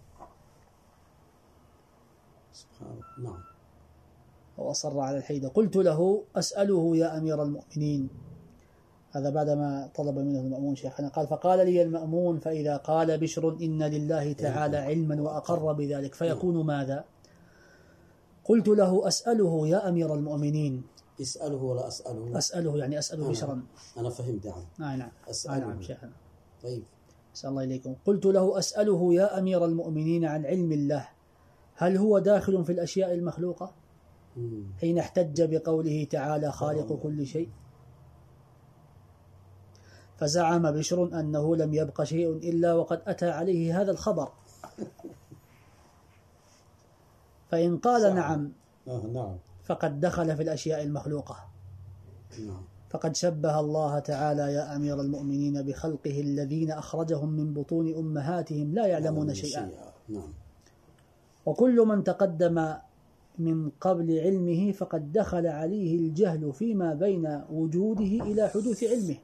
B: سبحان الله. نعم.
C: وأصر على الحيدة. قلت له: أسأله يا أمير المؤمنين. هذا بعدما طلب منه المأمون شيخنا. قال: فقال لي المأمون: فإذا قال بشر إن لله تعالى علما وأقر بذلك فيكون ماذا؟ قلت له: أسأله يا أمير المؤمنين.
B: اسأله ولا أسأله؟
C: أسأله يعني أسأل بشرا.
B: أنا فهمت.
C: نعم.
B: أسأله.
C: نعم شيخنا.
B: طيب.
C: أسأل الله إليكم. قلت له: أسأله يا أمير المؤمنين عن علم الله، هل هو داخل في الأشياء المخلوقة؟ حين احتج بقوله تعالى خالق كل شيء. فزعم بشر أنه لم يبق شيء إلا وقد أتى عليه هذا الخبر. فإن قال نعم فقد دخل في الأشياء المخلوقة. فقد شبه الله تعالى يا أمير المؤمنين بخلقه الذين أخرجهم من بطون أمهاتهم لا يعلمون شيئا. وكل من تقدم من قبل علمه فقد دخل عليه الجهل فيما بين وجوده إلى حدوث علمه.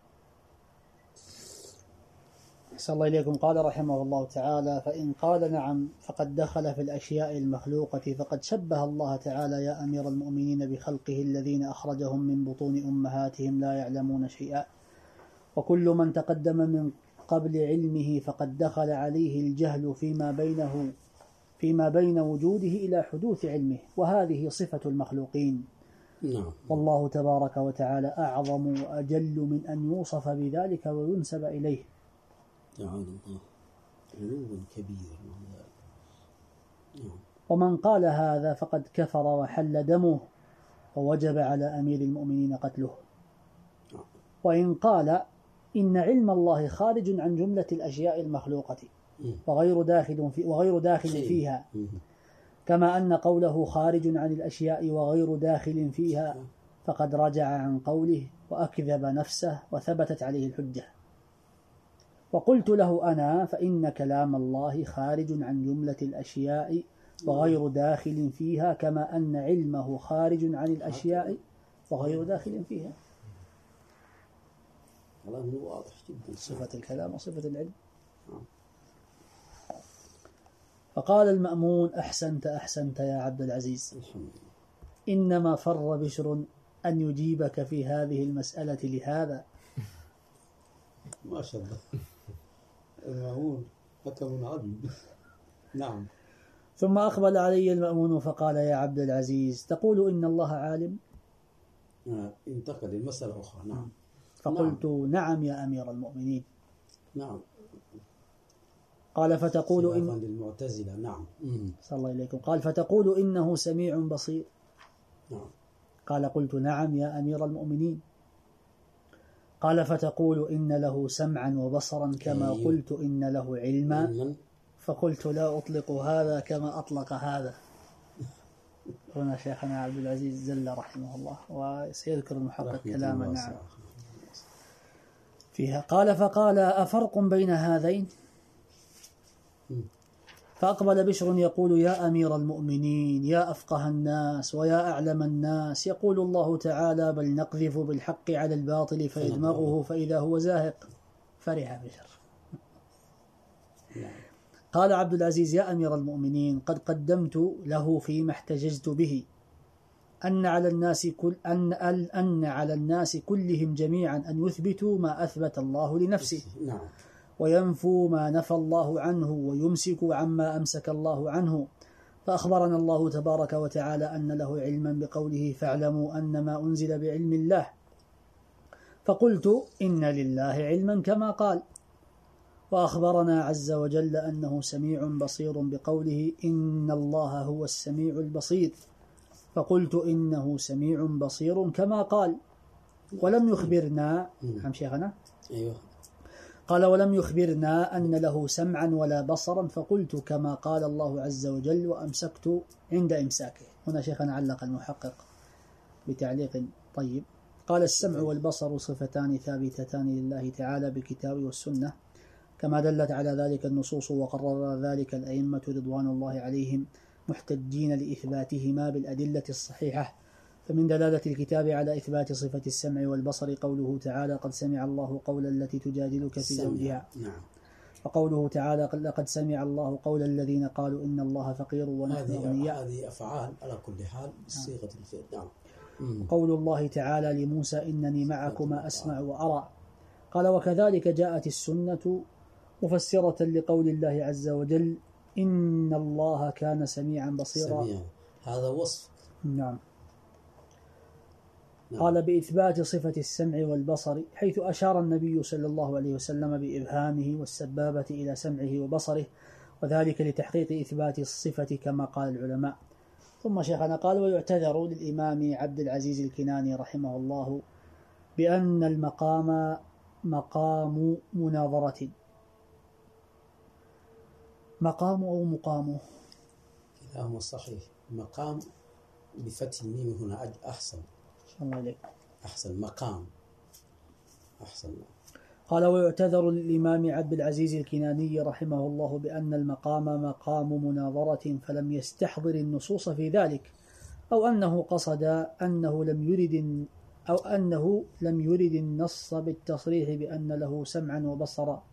C: أحسن الله إليكم. قال رحمه الله تعالى: فإن قال نعم فقد دخل في الأشياء المخلوقة فقد شبه الله تعالى يا أمير المؤمنين بخلقه الذين أخرجهم من بطون أمهاتهم لا يعلمون شيئا. وكل من تقدم من قبل علمه فقد دخل عليه الجهل فيما بين وجوده إلى حدوث علمه، وهذه صفة المخلوقين. والله تبارك وتعالى أعظم وأجل من أن يوصف بذلك وينسب إليه.
B: تعالى الله علو كبير.
C: ومن قال هذا فقد كفر وحل دمه ووجب على أمير المؤمنين قتله. وإن قال إن علم الله خارج عن جملة الأشياء المخلوقة وغير داخل فيها، كما أن قوله خارج عن الأشياء وغير داخل فيها فقد رجع عن قوله وأكذب نفسه وثبتت عليه الحجة. وقلت له أنا: فإن كلام الله خارج عن جملة الأشياء وغير داخل فيها، كما أن علمه خارج عن الأشياء وغير داخل فيها.
B: كلام واضح جدا.
C: صفة الكلام وصفة العلم. فقال المأمون: أحسنت يا عبد العزيز، إنما فر بشر أن يجيبك في هذه المسألة لهذا.
B: ما شاء الله. المأمون حكم عدل. نعم.
C: ثم أقبل علي المأمون فقال: يا عبد العزيز، تقول إن الله عالم؟
B: انتقل للمسألة أخرى. نعم.
C: فقلت: نعم يا أمير المؤمنين.
B: نعم.
C: قال: فتقول إن
B: للمعتزلة. نعم.
C: صلى الله إليكم. قال: فتقول إنه سميع بصير؟
B: نعم.
C: قال: قلت: نعم يا أمير المؤمنين. قال: فتقول إن له سمعا وبصرا كما قلت إن له علما؟ فقلت: لا أطلق هذا كما أطلق هذا. هنا شيخنا عبد العزيز زل رحمه الله، وسيذكر المحقق كلاما نعم فيها. قال: فقال: أفرق بين هذين؟ فأقبل بشر يقول: يا أمير المؤمنين، يا أفقه الناس ويا أعلم الناس، يقول الله تعالى: بل نقذف بالحق على الباطل فيدمغه فإذا هو زاهق. فرح بشر. قال عبد العزيز: يا أمير المؤمنين، قد قدمت له فيما احتججت به أن على الناس كلهم جميعا أن يثبتوا ما أثبت الله لنفسه، وينفوا ما نفى الله عنه، ويمسكوا عما أمسك الله عنه. فأخبرنا الله تبارك وتعالى أن له علما بقوله: فاعلموا أن ما أنزل بعلم الله. فقلت: إن لله علما كما قال. وأخبرنا عز وجل أنه سميع بصير بقوله: إن الله هو السميع البصير. فقلت: إنه سميع بصير كما قال. ولم يخبرنا عم شيخنا.
B: أيوه.
C: قال: ولم يخبرنا أن له سمعا ولا بصرا. فقلت: كما قال الله عز وجل: وأمسكت عند إمساكه. هنا شيخنا علق المحقق بتعليق طيب. قال: السمع والبصر صفتان ثابتتان لله تعالى بالكتاب والسنة، كما دلت على ذلك النصوص، وقرر ذلك الأئمة رضوان الله عليهم محتجين لإثباتهما بالأدلة الصحيحة. فمن دلالة الكتاب على إثبات صفة السمع والبصر قوله تعالى: قد سمع الله قول التي تجادلك في زوجها. وقوله تعالى: لقد سمع الله قول الذين قالوا إن الله فقير ونحن أغنياء.
B: هذه أفعال على كل حال بصيغة الفعل. نعم.
C: قول الله تعالى لموسى: إنني معكما أسمع وأرى. قال: وكذلك جاءت السنة مفسرة لقول الله عز وجل: إن الله كان سميعا بصيرا.
B: هذا وصف.
C: نعم. قال: بإثبات صفة السمع والبصر، حيث أشار النبي صلى الله عليه وسلم بإبهامه والسبابة إلى سمعه وبصره، وذلك لتحقيق إثبات الصفة كما قال العلماء. ثم شيخنا قال: ويعتذر للإمام عبد العزيز الكناني رحمه الله بأن المقام مقام مناظرة. مقام أو مقام؟
B: كلاهما صحيح. مقام بفتح الميم هنا أحسن.
C: الله عليك.
B: أحسن. مقام أحسن.
C: قال: ويعتذر للإمام عبد العزيز الكناني رحمه الله بأن المقام مقام مناظرة، فلم يستحضر النصوص في ذلك، أو أنه قصد أنه لم يرد النص بالتصريح بأن له سمعا وبصرا.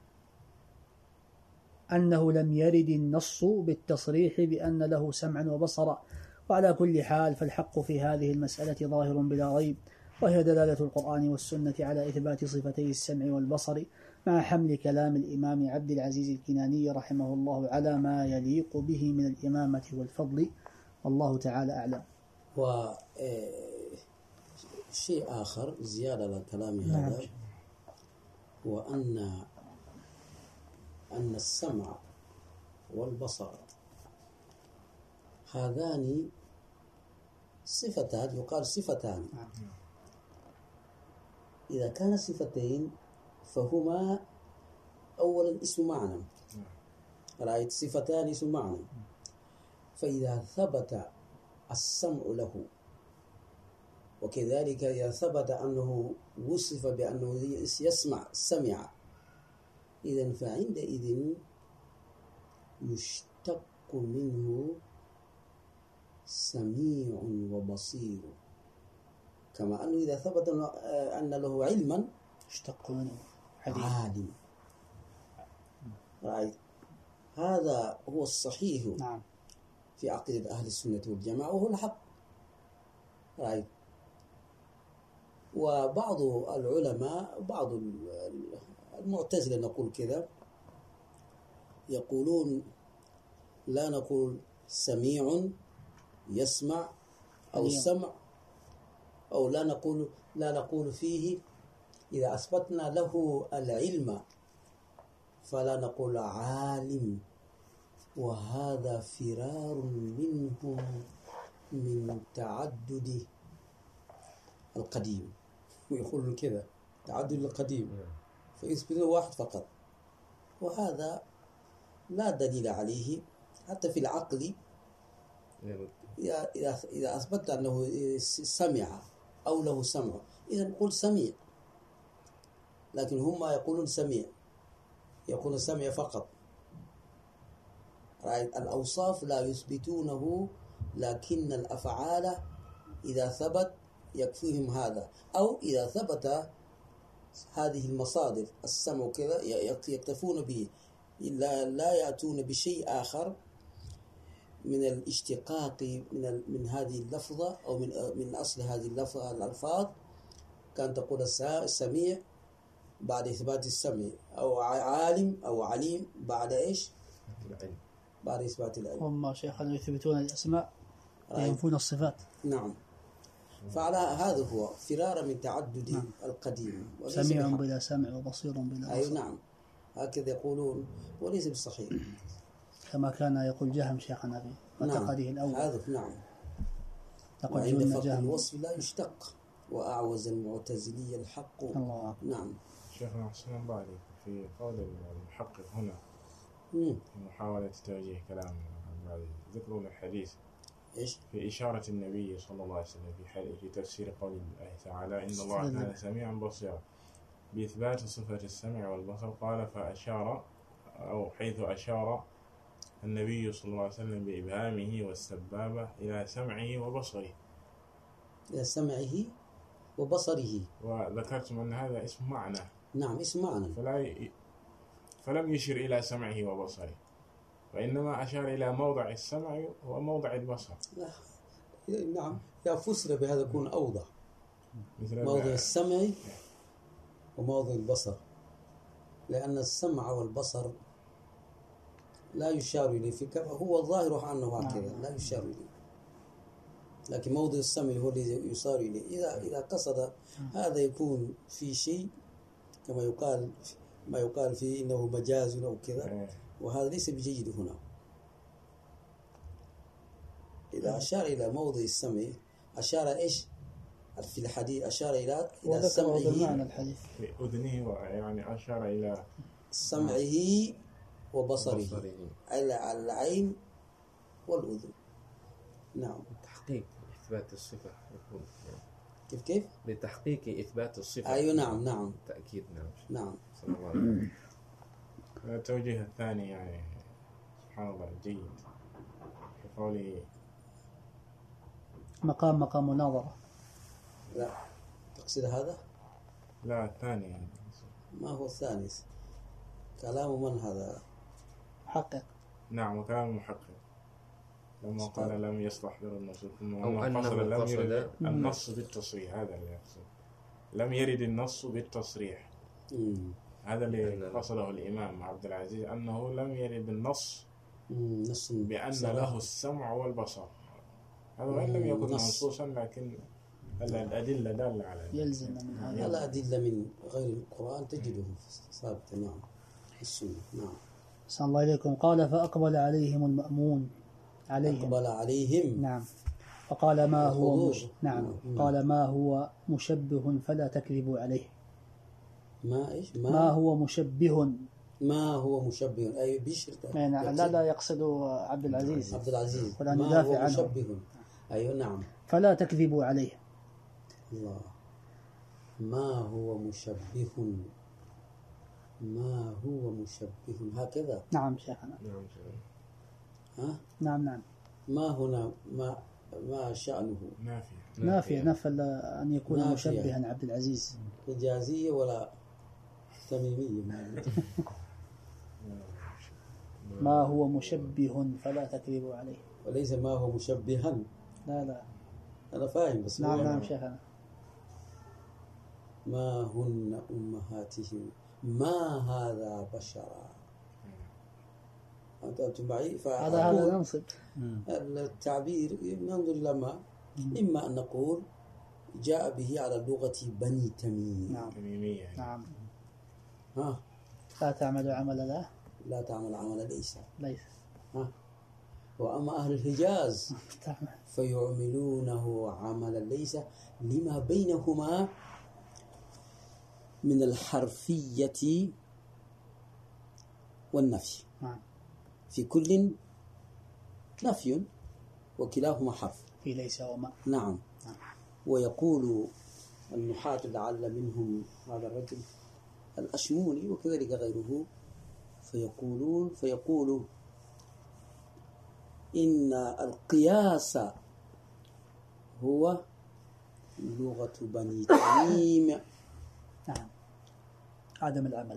C: أنه لم يرد النص بالتصريح بأن له سمعا وبصرا. وعلى كل حال فالحق في هذه المسألة ظاهر بلا ريب، وهي دلالة القرآن والسنة على إثبات صفتي السمع والبصر، مع حمل كلام الإمام عبد العزيز الكناني رحمه الله على ما يليق به من الإمامة والفضل، والله تعالى أعلم.
B: وشيء آخر زيادة على الكلام هذا، وأن السمع والبصر هذان صفتان، يقال صفتان. إذا كان صفتين فهما أولا اسم معنى. رأيت صفتان اسم معنى. فإذا ثبت السمع له، وكذلك إذا ثبت أنه وصف بأنه يسمع سمع، إذن فعندئذ يشتق منه سميع وبصير، كما أنه إذا ثبت أن له علما
C: يشتق منه
B: عالم. رأيت؟ هذا هو الصحيح.
C: نعم.
B: في عقيدة أهل السنة والجماعة، وهو الحق. رأيت؟ وبعض العلماء، بعض المعتزلة نقول كذا، يقولون لا نقول سميع يسمع أو السمع، أو لا نقول فيه إذا أثبتنا له العلم فلا نقول عالم، وهذا فرار منهم من تعدد القديم، ويقولون كذا تعدد القديم فيثبتون واحد فقط، وهذا لا دليل عليه حتى في العقل. إذا أثبت أنه سمع أو له سمع إذا نقول سميع، لكن هم يقولون سميع، يقولون سمع فقط. الأوصاف لا يثبتونه، لكن الأفعال إذا ثبت يكفيهم هذا، أو إذا ثبت هذه المصادر السمع كذا يكتفون به، لا يأتون بشيء آخر من الاشتقاق من هذه اللفظة أو من أصل هذه اللفظة الألفاظ. كان تقول السميع بعد إثبات السمع، أو عالم أو عليم بعد إيش؟ بعد إثبات العلم.
C: هم شيخنا يثبتون الأسماء وينفون الصفات.
B: نعم. فعلى هذا هو فرار من تعدد القديم.
C: سميع بلا سمع وبصير بلا بصر.
B: أي نعم، هكذا يقولون وليس بالصحيح،
C: كما كان يقول جهم شيخنا في معتقده الأول.
B: هذا نعم. وعند فرق الوصف لا يشتق، وأعوز المعتزلي الحق.
C: الله.
B: نعم.
E: شيخنا حسن الله عليك في قول المحقق هنا في محاولة توجيه كلام ذكروا الحديث
B: إيش؟
E: في إشارة النبي صلى الله عليه وسلم في تفسير قول الله تعالى إن الله كان سميعا بصيرا بإثبات صفة السمع والبصر، قال فأشار أو حيث أشار النبي صلى الله عليه وسلم بإبهامه والسبابة إلى سمعه وبصره.
B: إلى سمعه وبصره.
E: وذكرتم أن هذا اسم معنى.
B: نعم اسم معنى.
E: فلم يشر إلى سمعه وبصره، وإنما أشار إلى موضع السمع وموضع البصر.
B: نعم، يا فسر بهذا يكون أوضح، موضع السمع وموضع البصر، لأن السمع والبصر لا يشار إليه فكرة، هو الظاهر عنه هكذا لا يشار إليه، لكن موضع السمع هو الذي يشار إليه. إذا قصد هذا يكون في شيء كما يقال ما يقال فيه إنه مجاز أو كذا، وهذا ليس بجيد هنا. إذا أشار إلى موضع السمع أشار إيش في الحديث؟ أشار إلى سمعه
E: في أذنه، يعني أشار إلى
B: سمعه وبصره، على العين والأذن. نعم.
D: تحقيق إثبات الصفة يكون
B: كيف؟
D: لتحقيق إثبات الصفة.
B: أيوة نعم.
D: تأكيد.
B: نعم.
D: صلى الله عليه وسلم.
E: التوجيه الثاني يعني سبحان الله جيد في قوله
C: مقام مناظرة.
B: لا تقصد هذا؟
E: لا الثاني يعني.
B: ما هو الثاني؟ كلام من هذا؟
C: محقق.
E: نعم وكلام المحقق لما قال لم يصلح غير النص،
D: أو أنه
E: لم يرد النص بالتصريح. هذا اللي يقصد لم يرد النص بالتصريح. هذا اللي قصده الإمام عبد العزيز، أنه لم يرد النص بأن له السمع والبصر. هذا وإن لم يكن منصوصا، لكن الأدلة دالة على
C: يلزم من هذا.
B: الأدلة من غير القرآن تجده ثابتة. نعم السنة. نعم.
C: صلى الله عليكم. قال فأقبل عليهم المأمون
B: أقبل عليهم.
C: نعم. فقال ما هو قال ما هو مشبه فلا تكذبوا عليه. ما هو مشبه.
B: ما هو مشبه أي بشر.
C: لا يقصد عبد العزيز. ولا
B: ما
C: ندافع
B: هو
C: عنه.
B: مشبه. أيوة نعم.
C: فلا تكذبوا عليه.
B: الله. ما هو مشبه. ما هو مشبه هكذا.
C: نعم شيخنا.
B: ها؟
C: نعم.
B: ما هنا ما شأنه؟
C: نافية نفى أن يكون نافية. مشبها عبد العزيز.
B: حجازية ولا تميمية؟
C: ما هو مشبه فلا تكذبوا عليه.
B: وليس ما هو مشبها.
C: لا
B: أنا فاهم بس.
C: نعم شيخنا.
B: ما هن أمهاتهم ما هذا بشرا. أنتم معي؟
C: هذا ننصب
B: التعبير ننظر إلى ما إما أن نقول جاء به على لغة بني تميم.
C: نعم.
E: تميمية.
C: نعم.
B: ها.
C: لا تعمل عمل
B: لا تعمل عمل ليس.
C: ها.
B: وأما أهل الحجاز فيعملونه عمل ليس لما بينهما من الحرفية والنفي. في كل نفي وكلاهما حرف
C: في ليس وما.
B: نعم. ويقول النحاة لعل منهم هذا الرجل الأشموني وكذلك غيره فيقول إن القياس هو لغة بني تميم.
C: نعم. عدم العمل.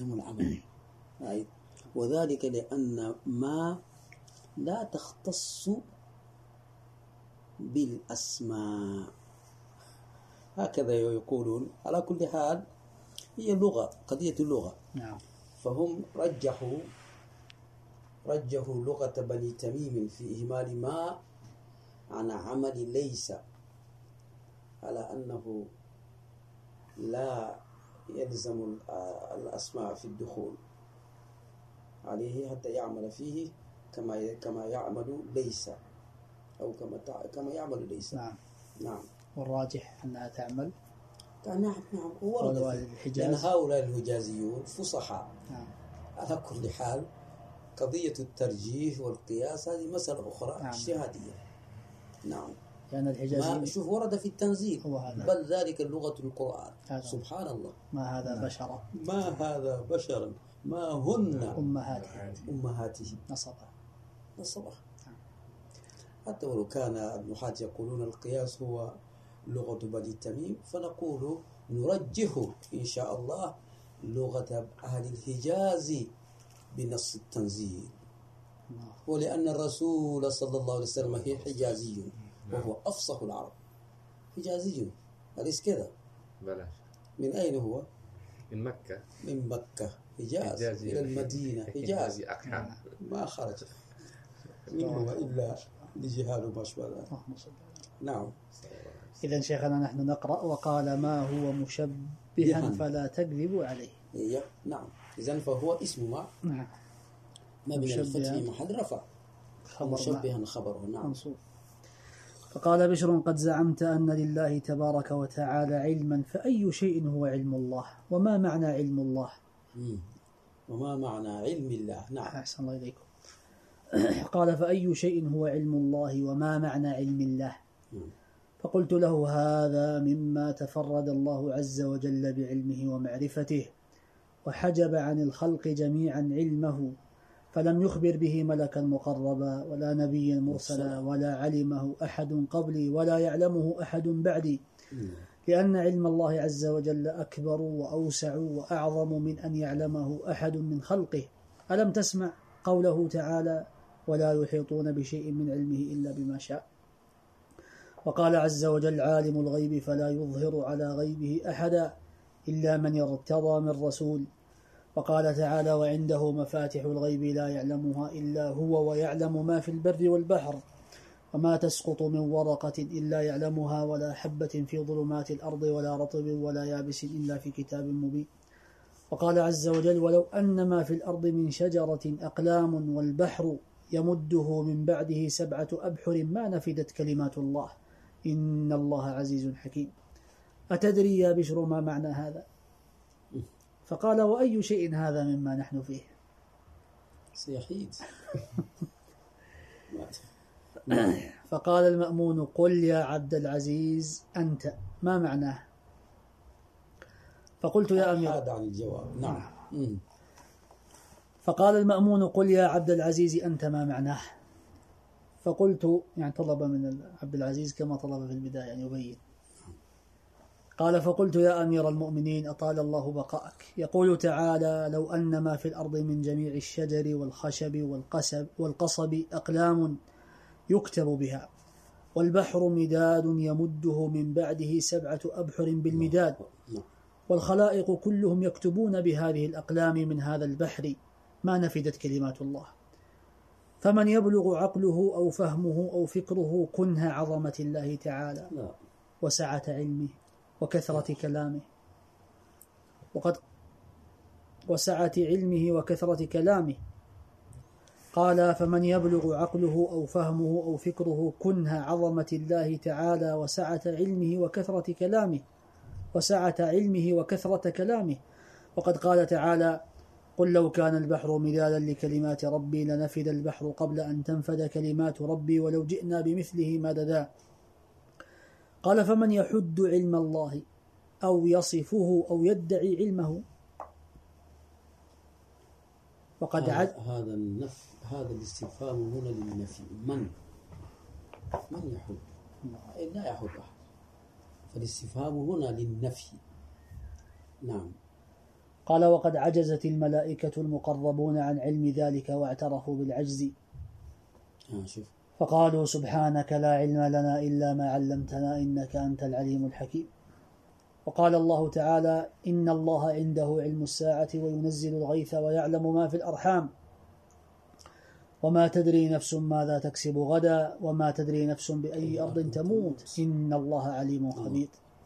B: وذلك لأن ما لا تختص بالأسماء، هكذا يقولون. على كل حال هي لغة، قضية اللغة.
C: نعم.
B: فهم رجحوا لغة بني تميم في إهمال ما عن عمل ليس، على أنه لا يلزم الأسماء في الدخول عليه حتى يعمل فيه كما يعمل ليس، أو كما يعمل ليس.
C: نعم. والراجح أنها تعمل.
B: نعم. ورد لأن هؤلاء الحجازيون فصحاء. على كل حال قضية الترجيح والقياس هذه مسألة أخرى اجتهادية. نعم.
C: لأن الحجازيين
B: شوف ورد في التنزيل بل ذلك اللغة القرآن. سبحان الله.
C: ما هذا بشرا.
B: ما هذا بشرا ما هن أمهاتهم. نصبها. حتى ولو كان النحاة يقولون القياس هو لغة بني تميم، فنقول نرجح إن شاء الله لغة أهل الحجاز بنص التنزيل، ولأن الرسول صلى الله عليه وسلم هي حجازي وهو أفصح العرب. حجازي أليس كذا؟
D: بلاش.
B: من أين هو؟
D: من مكة.
B: من مكة حجاز إلى المدينة حجاز ما خرج منه إلا لجهاد وما شابه ذلك. نعم.
C: إذا شيخنا نحن نقرأ وقال ما هو مشبها فلا تكذبوا عليه.
B: نعم. إذن فهو اسم ما.
C: نعم.
B: ما من الفتح محل رفع. مشبها خبره. نعم.
C: منصوب. فقال بشر قد زعمت أن لله تبارك وتعالى علما، فأي شيء هو علم الله؟ وما معنى علم الله؟
B: وما معنى علم الله؟ نعم.
C: أحسن الله إليكم. قال فأي شيء هو علم الله وما معنى علم الله؟ فقلت له هذا مما تفرد الله عز وجل بعلمه ومعرفته، وحجب عن الخلق جميعا علمه، فلم يخبر به ملكا مقربا ولا نبيا مرسلا، ولا علمه أحد قبلي ولا يعلمه أحد بعدي، لأن علم الله عز وجل أكبر وأوسع وأعظم من أن يعلمه أحد من خلقه. ألم تسمع قوله تعالى ولا يحيطون بشيء من علمه إلا بما شاء. وقال عز وجل عالم الغيب فلا يظهر على غيبه أحدا إلا من ارتضى من رسول. وقال تعالى وعنده مفاتح الغيب لا يعلمها إلا هو ويعلم ما في البر والبحر وما تسقط من ورقة إلا يعلمها ولا حبة في ظلمات الأرض ولا رطب ولا يابس إلا في كتاب مبين. وقال عز وجل ولو أن ما في الأرض من شجرة أقلام والبحر يمده من بعده 7 أبحر ما نفدت كلمات الله إن الله عزيز حكيم. أتدري يا بشر ما معنى هذا؟ فقال وأي شيء هذا مما نحن فيه؟
B: سيحيد.
C: فقال المأمون قل يا عبد العزيز أنت ما معناه؟ فقلت يا أمير
B: هذا عن الجواب. نعم.
C: فقال المأمون قل يا عبد العزيز أنت ما معناه؟ فقلت يعني طلب من عبد العزيز كما طلب في البداية أن يبين. قال فقلت يا أمير المؤمنين أطال الله بقاءك يقول تعالى لو أن ما في الأرض من جميع الشجر والخشب والقصب أقلام يكتب بها والبحر مداد يمده من بعده 7 أبحر بالمداد والخلائق كلهم يكتبون بهذه الأقلام من هذا البحر ما نفدت كلمات الله فمن يبلغ عقله أو فهمه أو فكره كنه عظمة الله تعالى وسعة علمه وكثرة كلامه وسعة علمه وكثرة كلامه. قال فمن يبلغ عقله أو فهمه أو فكره كنه عظمة الله تعالى وسعة علمه وكثرة كلامه وقد قال تعالى قل لو كان البحر مدادا لكلمات ربي لنفد البحر قبل أن تنفد كلمات ربي ولو جئنا بمثله مددا. قال فمن يحد علم الله أو يصفه أو يدعي علمه وقد
B: هذا النفي، هذا الاستفهام هنا للنفي. من يحد؟ لا يحد أحد، فالاستفهام هنا للنفي. نعم.
C: قال وقد عجزت الملائكة المقربون عن علم ذلك واعترفوا بالعجز فقالوا سبحانك لا علم لنا إلا ما علمتنا إنك أنت العليم الحكيم. وقال الله تعالى إن الله عنده علم الساعة وينزل الغيث ويعلم ما في الأرحام وما تدري نفس ماذا تكسب غدا وما تدري نفس بأي أرض تموت إن الله عليم خبير.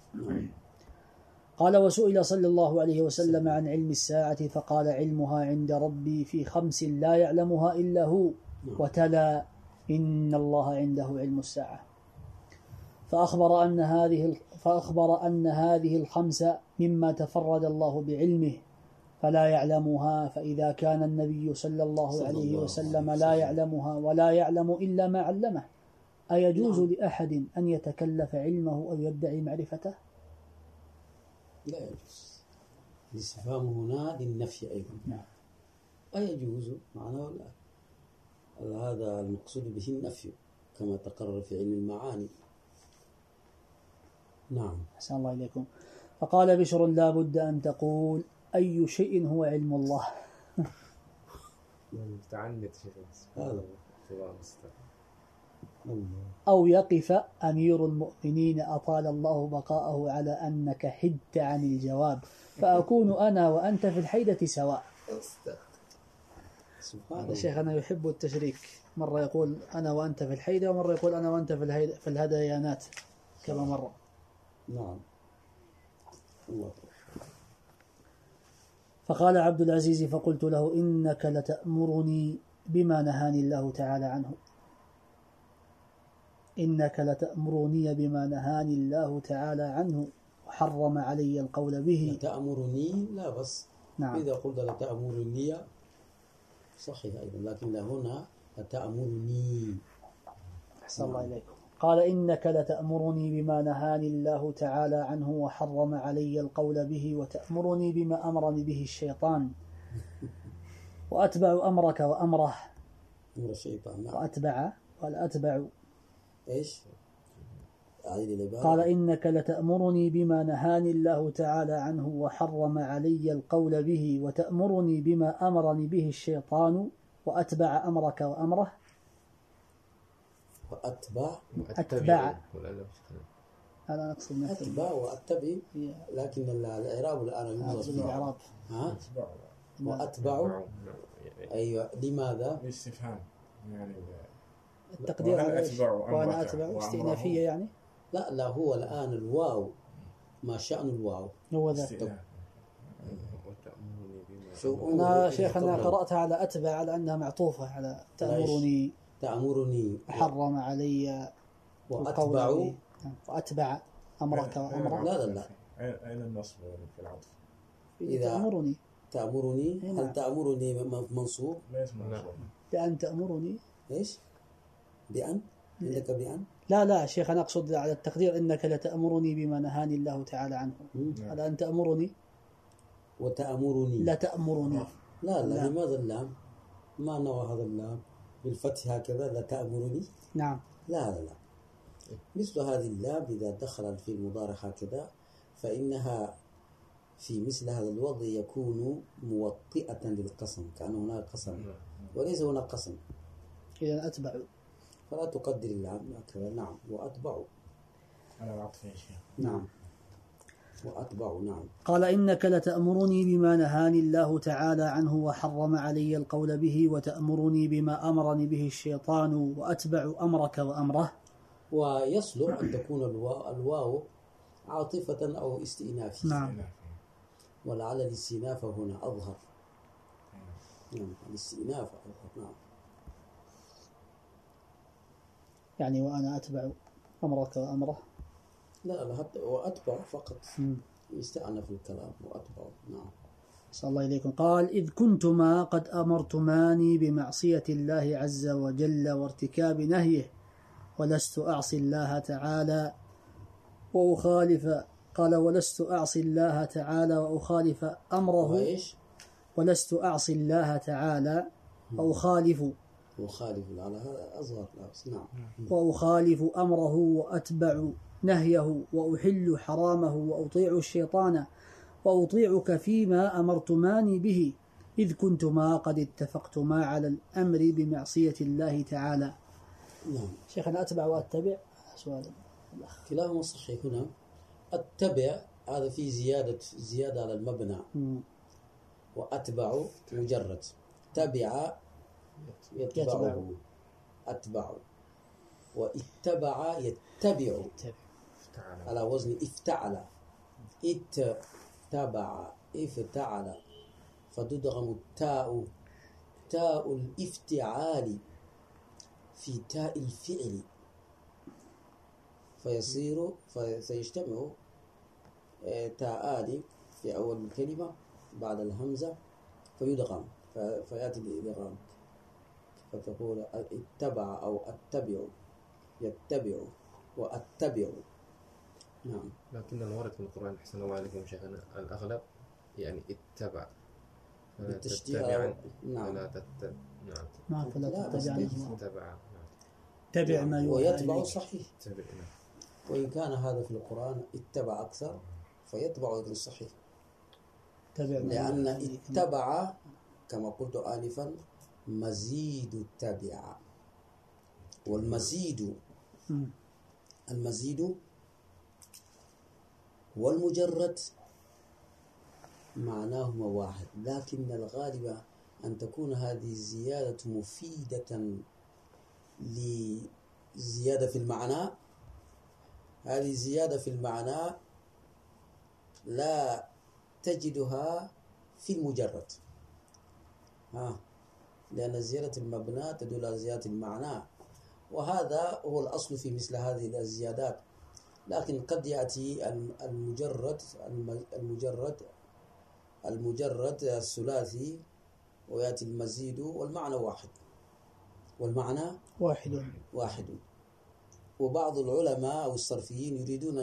C: قال وسئل صلى الله عليه وسلم عن علم الساعة فقال علمها عند ربي في 5 لا يعلمها إلا هو وتلا إن الله عنده علم الساعة فأخبر أن هذه ال5 مما تفرد الله بعلمه فلا يعلمها. فإذا كان النبي صلى الله عليه وسلم لا يعلمها ولا يعلم إلا ما علمه أيجوز لأحد أن يتكلف علمه أو يدعي معرفته؟
B: لا يجوز. الاستفهام هنا للنفي أيضا. أيجوز معناه لا، هذا المقصود به النفي كما تقرر في علم المعاني. نعم.
C: أحسن الله إليكم. فقال بشر لا بد أن تقول أي شيء هو علم الله. أو يقف أمير المؤمنين أطال الله بقاءه على أنك حدت عن الجواب فأكون أنا وأنت في الحيدة سواء. هذا شيخنا يحب التشريك، مرة يقول أنا وأنت في الحيدة ومرة يقول أنا وأنت في الهديانات كما مرة.
B: نعم.
C: فقال عبد العزيز فقلت له إنك لتأمرني بما نهاني الله تعالى عنه. إنك لتأمرني بما نهاني الله تعالى عنه وحرم علي القول به.
B: لتأمرني لا بس.
C: نعم.
B: إذا قلت لتأمرني صحيح أيضا، لكن لا هنا لتأمرني.
C: أحسن الله إليكم. قال إنك لتأمرني بما نهاني الله تعالى عنه وحرم علي القول به وتأمرني بما أمرني به الشيطان وأتبع أمرك وأمره.
B: أمر الشيطان. نعم.
C: وأتبع
B: إيش؟
C: قال إنك لتأمرني بما نهاني الله تعالى عنه وحرم علي القول به وتأمرني بما أمرني به الشيطان وأتبع أمرك وأمره.
B: وأتبع
C: أنا أقصد
B: أتبع وأتبع، لكن الإعراب الآن يوجد
C: الإعراب.
B: وأتبع. أيوة. لماذا؟
E: باستفهام يعني
C: التقدير وأنا أتبع استئنافية يعني.
B: لا هو الآن الواو ما شأن الواو؟
C: هو ذاك. أنا شيخنا قرأتها على أتبع على أنها معطوفة على تأمرني حرم علي وأتبع أمرك وأمره.
B: لا
E: أين النصب في العطف؟
B: إذا تأمرني هل تأمرني منصوب؟
E: ليس منصوب.
C: بأن تأمرني.
B: إيش؟ بأن؟ عندك بأن؟
C: لا شيخ أنا أقصد على التقدير إنك لتأمرني بما نهاني الله تعالى عنه. على أن تأمرني
B: وتأمرني.
C: لا تأمرني.
B: لا لماذا اللام؟ ما نوع هذا اللام بالفتح هكذا لا تأمرني؟
C: نعم.
B: لا مثل هذه اللام إذا دخل في المضارع هكذا فإنها في مثل هذا الوضع يكون موطئة للقسم، كأن هناك قسم وليس هناك قسم.
C: إذا أتبع
B: فلا تقدر اللام هكذا. نعم. وأتبع
E: على العطف يا شيخ.
B: نعم. وأتبع. نعم.
C: قال إنك لتأمرني بما نهاني الله تعالى عنه وحرم علي القول به، وتأمرني بما أمرني به الشيطان، وأتبع أمرك وأمره.
B: ويصلح أن تكون الواو عاطفة أو استئنافية.
C: نعم.
B: ولعل الاستئناف هنا أظهر. نعم، الاستئناف أظهر. نعم.
C: يعني وأنا أتبع أمرك وأمره.
B: لا حتى وأتبع فقط يستأنف الكلام وأتبع. نعم.
C: صلى الله إليكم. قال إذ كنتما قد أمرتماني بمعصية الله عز وجل وارتكاب نهيه، ولست أعصي الله تعالى وأخالف. قال ولست أعصي الله تعالى وأخالف أمره. ولست أعصي الله تعالى وأخالف
B: على هذا أصغر. نعم.
C: وأخالف أمره وأتبع نهيه، وأحل حرامه، وأطيع الشيطان، وأطيعك فيما أمرتماني به، إذ كنتما قد اتفقتما على الأمر بمعصية الله تعالى.
B: نعم.
C: شيخنا أتبع وأتبع سؤال
B: كلاهما صحيح. هنا أتبع هذا في زيادة على المبنى. وأتبع مجرد تبع يتبعه أتبع، واتبع يتبع على وزن افتعل. اتبع افتعل، فتدغم التاء تاء الافتعال في تاء الفعل، فيجتمع تاءان في أول الكلمة بعد الهمزة فيدغم، فيأتي الإدغام، فتقول اتبع أو أتبع، يتبع وأتبع. نعم.
D: لكن الورد في القرآن أحسن الله عليكم شيخنا الأغلب يعني اتبع
B: بالتشديد.
D: نعم.
C: نعم. فلا تتبع
B: تبع ما يوحى ويتبع
C: إليك.
B: صحيح. وإن كان هذا في القرآن اتبع أكثر فيتبع غير صحيح، لأن اتبع كما قلت آنفا مزيد تبع، والمزيد المزيد والمجرد معناهما واحد، لكن الغالب أن تكون هذه الزيادة مفيدة لزيادة في المعنى. هذه زيادة في المعنى لا تجدها في المجرد، لأن زيادة المبنى تدل على زيادة المعنى، وهذا هو الأصل في مثل هذه الزيادات. لكن قد يأتي المجرد الثلاثي ويأتي المزيد والمعنى واحد، والمعنى واحد. وبعض العلماء أو الصرفيين يريدون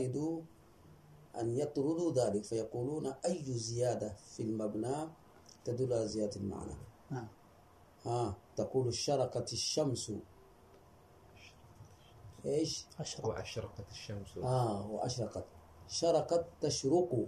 B: أن يطردوا ذلك، فيقولون أي زيادة في المبنى تدل على زيادة المعنى. تقول شرقت الشمس إيش؟
D: وأشرقت الشمس.
B: وأشرقت، شرقت تشرق،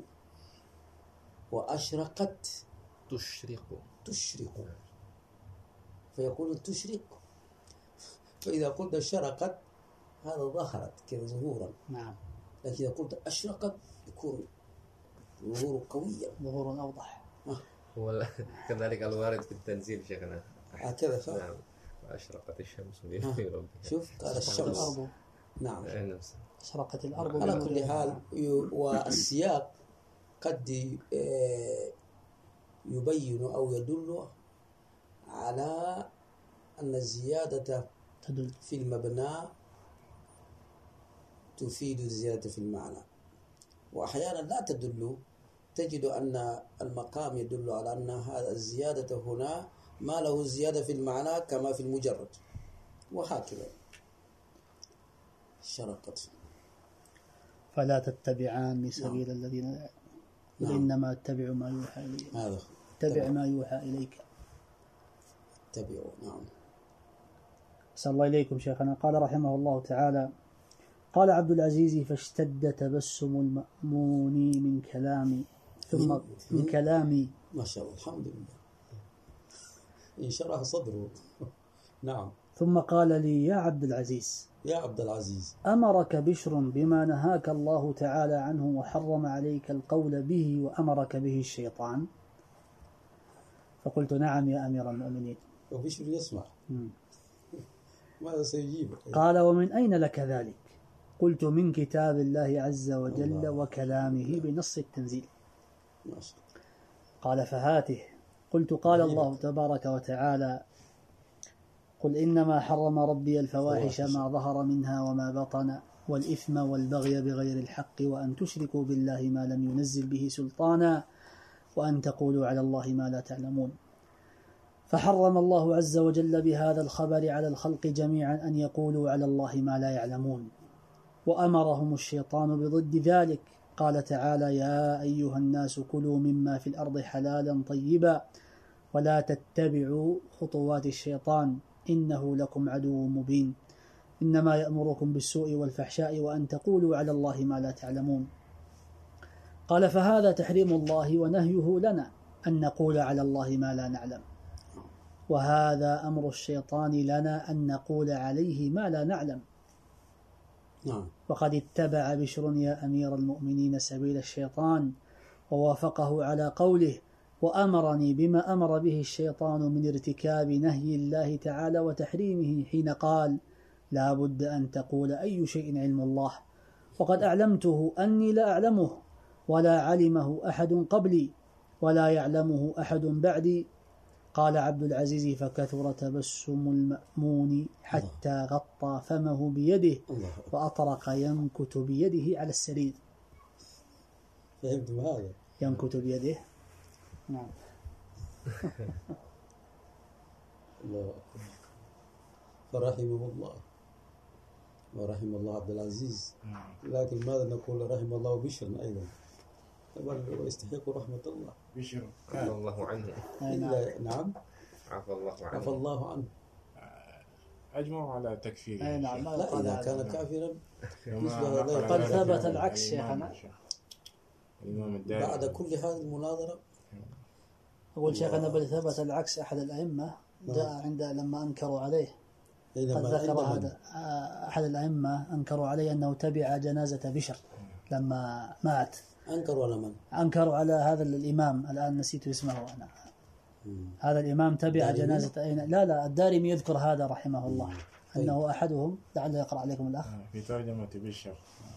B: وأشرقت تشرق، فيقول تشرق. فإذا قلت شرقت هذا ظهرت كذا ظهورا.
C: نعم.
B: لكن إذا قلت أشرقت يكون ظهور قويا،
C: ظهور أوضح.
D: كذلك الوارد في التنزيل شيخنا
B: هكذا.
D: نعم. وأشرقت الشمس
B: شوف قال الشمس. نعم.
C: أشرقت الأرض.
B: على كل حال، والسياق قد يبين أو يدل على أن الزيادة في المبنى تفيد الزيادة في المعنى، وأحيانا لا تدل. تجد أن المقام يدل على أن هذا الزيادة هنا ما له زيادة في المعنى كما في المجرد، وهكذا. شرقت
C: فلا تتبعان سبيل الذين إنما اتبعوا ما يوحى إليك. اتبع ما يوحى إليك.
B: اتبعوا. نعم.
C: صلى الله إليكم شيخنا. قال رحمه الله تعالى: قال عبد العزيز: فاشتد تبسم المأمون من كلامي، ثم من كلامي.
B: ما شاء الله، الحمد لله، انشرح صدره. نعم.
C: ثم قال لي: يا عبد العزيز،
B: يا عبد العزيز،
C: أمرك بشر بما نهاك الله تعالى عنه وحرم عليك القول به وأمرك به الشيطان؟ فقلت: نعم يا أمير المؤمنين.
B: وبشر يسمع. ماذا سيجيب؟
C: قال: ومن أين لك ذلك؟ قلت: من كتاب الله عز وجل وكلامه بنص التنزيل. قال: فهاته. قلت: قال الله تبارك وتعالى: قل إنما حرم ربي الفواحش ما ظهر منها وما بطن والإثم والبغي بغير الحق وأن تشركوا بالله ما لم ينزل به سلطانا وأن تقولوا على الله ما لا تعلمون. فحرم الله عز وجل بهذا الخبر على الخلق جميعا أن يقولوا على الله ما لا يعلمون، وأمرهم الشيطان بضد ذلك. قال تعالى: يا أيها الناس كلوا مما في الأرض حلالا طيبا ولا تتبعوا خطوات الشيطان إنه لكم عدو مبين، إنما يأمركم بالسوء والفحشاء وأن تقولوا على الله ما لا تعلمون. قال: فهذا تحريم الله ونهيه لنا أن نقول على الله ما لا نعلم، وهذا أمر الشيطان لنا أن نقول عليه ما لا نعلم. وقد اتبع بشر يا أمير المؤمنين سبيل الشيطان ووافقه على قوله وأمرني بما أمر به الشيطان من ارتكاب نهي الله تعالى وتحريمه حين قال: لا بد أن تقول أي شيء علم الله، وقد أعلمته أني لا أعلمه ولا علمه أحد قبلي ولا يعلمه أحد بعدي. قال عبد العزيز: فكثر تبسم المأمون حتى غطى فمه بيده وأطرق ينكت بيده على السرير.
B: فهمت هذا؟
C: ينكت بيده. نعم.
B: الله أكبر. فرحمه الله ورحم الله عبد العزيز. لكن ماذا نقول؟ رحم الله بشر أيضا، بل ويستحق رحمة الله.
E: بشر
D: عفى الله عنه.
B: نعم،
D: عفى الله عنه.
E: أجمعوا على تكفيره.
C: نعم.
B: لا، إذا كان كافرا
C: قد ثبت العكس شيخنا.
B: بعد كل هذه المناظرة
C: أقول شيخنا بل ثبت العكس. أحد الأئمة جاء لما أنكروا عليه، قد ذكر هذا أحد الأئمة أنكروا عليه أنه تبع جنازة بشر لما مات.
B: أنكروا على من؟
C: أنكروا على هذا الإمام، الآن نسيت اسمه أنا. هذا الإمام تبع جنازة أين؟ لا الدارمي يذكر هذا رحمه الله أنه أحدهم. لعل يقرأ عليكم الأخ
E: في ترجمة بشر.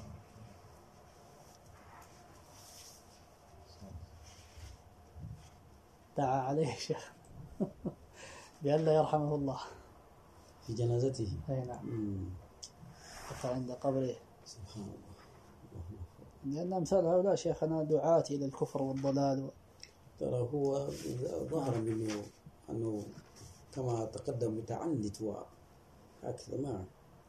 C: دعا عليه الشيخ بألا يرحمه الله
B: في جنازته.
C: أي نعم. حتى عند قبره.
B: سبحان الله.
C: لأن أمثال هؤلاء شيخنا دعاة إلى الكفر والضلال.
B: ترى هو ظهر منه أنه كما تقدم متعنت وهكذا معه،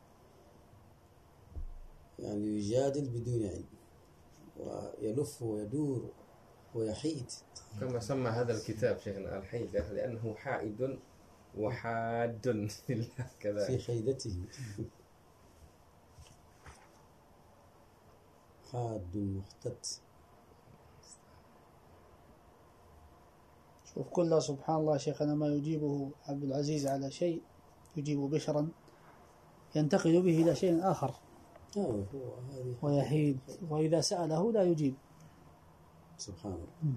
B: يعني يجادل بدون علم ويلف ويدور ويحيد،
D: كما سمى هذا الكتاب شيخنا الحيدة، لأنه حائد وحاد في الله كذلك
B: في حيدته. حاد محتد.
C: شوف كلها سبحان الله شيخنا ما يجيبه عبد العزيز على شيء يجيب بشرا ينتقل به إلى شيء آخر ويحيد، وإذا سأله لا يجيب
B: سبحان الله،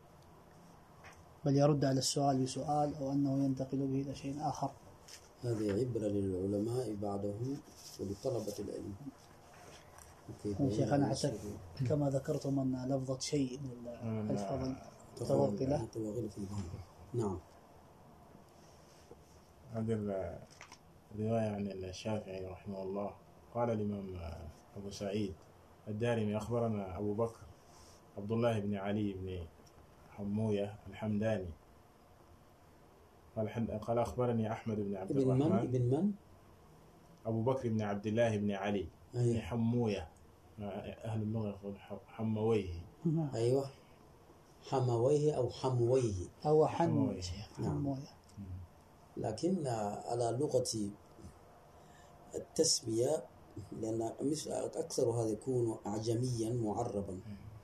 C: بل يرد على السؤال بسؤال أو أنه ينتقل به إلى شيء آخر.
B: هذه عبرة للعلماء بعدهم ولطلبة العلم.
C: شيخنا حتى كما ذكرتم أن لفظة شيء من الألفاظ المتوغلة.
B: نعم.
E: هذه الرواية عن الشافعي رحمه الله قال الإمام أبو سعيد الدارمي: أخبرنا أبو بكر عبد الله بن علي بن حموية الحمداني قال أخبرني أحمد بن عبد الرحمن.
B: ابن من؟
E: أبو بكر بن عبد الله بن علي بن حموية، أهل اللغة يقول حمويه.
B: أيوة، حمويه أو حمويه
C: أو حمويه. حمويه.
B: لكن على لغة التسمية، لأن مثل أكثر هذا يكون أعجميا معربا،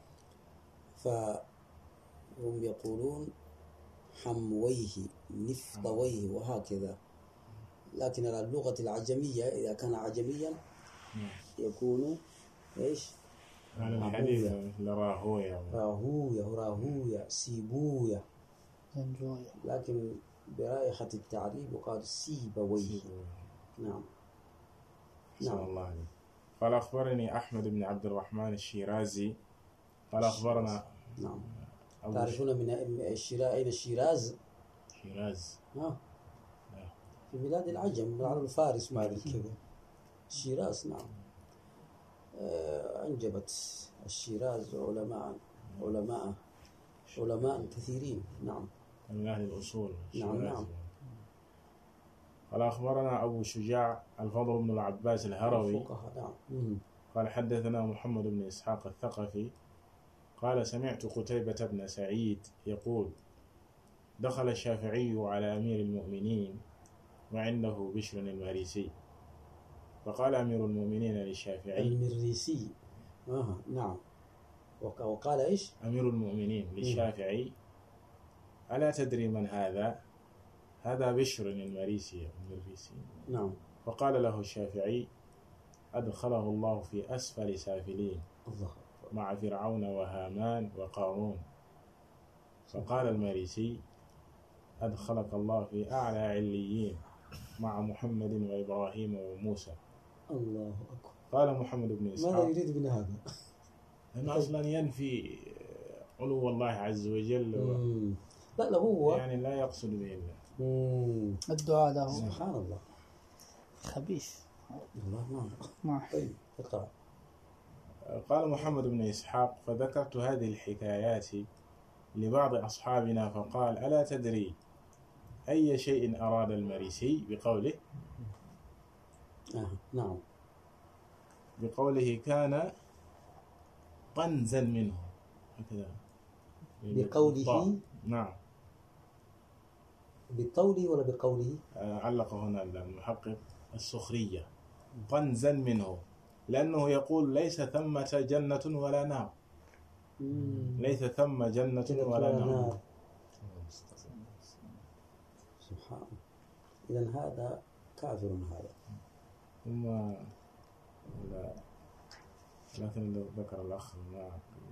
B: فهم يقولون حمويه نفطويه وهكذا، لكن اللغة العجمية إذا كان عجميا يكون إيش؟
E: على الحديث راهوية سيبوية، لكن برائحة التعريب وقال سيبويه. نعم. الله عليك. قال أخبرني أحمد بن عبد الرحمن الشيرازي قال أخبرنا.
B: نعم. تعرفون من الشيراز أين الشيراز؟
E: شيراز
B: في بلاد العجم، العرب الفارس ما أدري كذا. الشيراز. نعم. أنجبت الشيراز علماء كثيرين. نعم.
E: من أهل الأصول.
B: نعم.
E: قال أخبرنا أبو شجاع الفضل بن العباس الهروي قال حدثنا محمد بن إسحاق الثقفي قال سمعت قتيبة بن سعيد يقول دخل الشافعي على أمير المؤمنين وعنده بشر المريسي، فقال أمير المؤمنين للشافعي
B: المريسي. نعم. وقال إيش؟
E: أمير المؤمنين للشافعي ألا تدري من هذا؟ هذا بشر المريسي.
B: نعم.
E: فقال له الشافعي أدخله الله في أسفل سافلين مع فرعون وهامان وقارون. فقال المريسي أدخلك الله في أعلى عليين مع محمد وإبراهيم وموسى.
B: الله أكبر.
E: قال محمد بن إسحاق
B: ماذا يريد من هذا؟
E: أنه أصلا ينفي علو الله عز وجل
B: لا هو
E: يعني لا يقصد به الله.
C: الدعاء له.
B: سبحان الله.
C: خبيث.
B: الله. نعم. طيب اقرأ.
E: قال محمد بن إسحاق فذكرت هذه الحكايات لبعض أصحابنا فقال ألا تدري أي شيء أراد المريسي بقوله؟
B: نعم.
E: بقوله كان قنزا منه هكذا.
B: بقوله.
E: نعم.
B: بقوله ولا بقوله؟
E: علق هنا المحقق السخرية قنزا منه، لأنه يقول ليس ثمة جنة ولا نار. ليس ثم جنة ولا نار.
B: سبحان. إذن هذا كافر هذا.
E: ثم لكن لو ذكر الأخ ما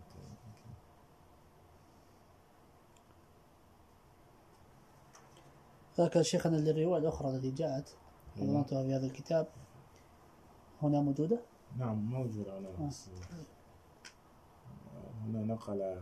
C: ذكر شيخنا الرواية الأخرى التي جاءت ضمنتها في هذا الكتاب هنا موجودة؟
E: نعم موجودة هنا. هنا نقل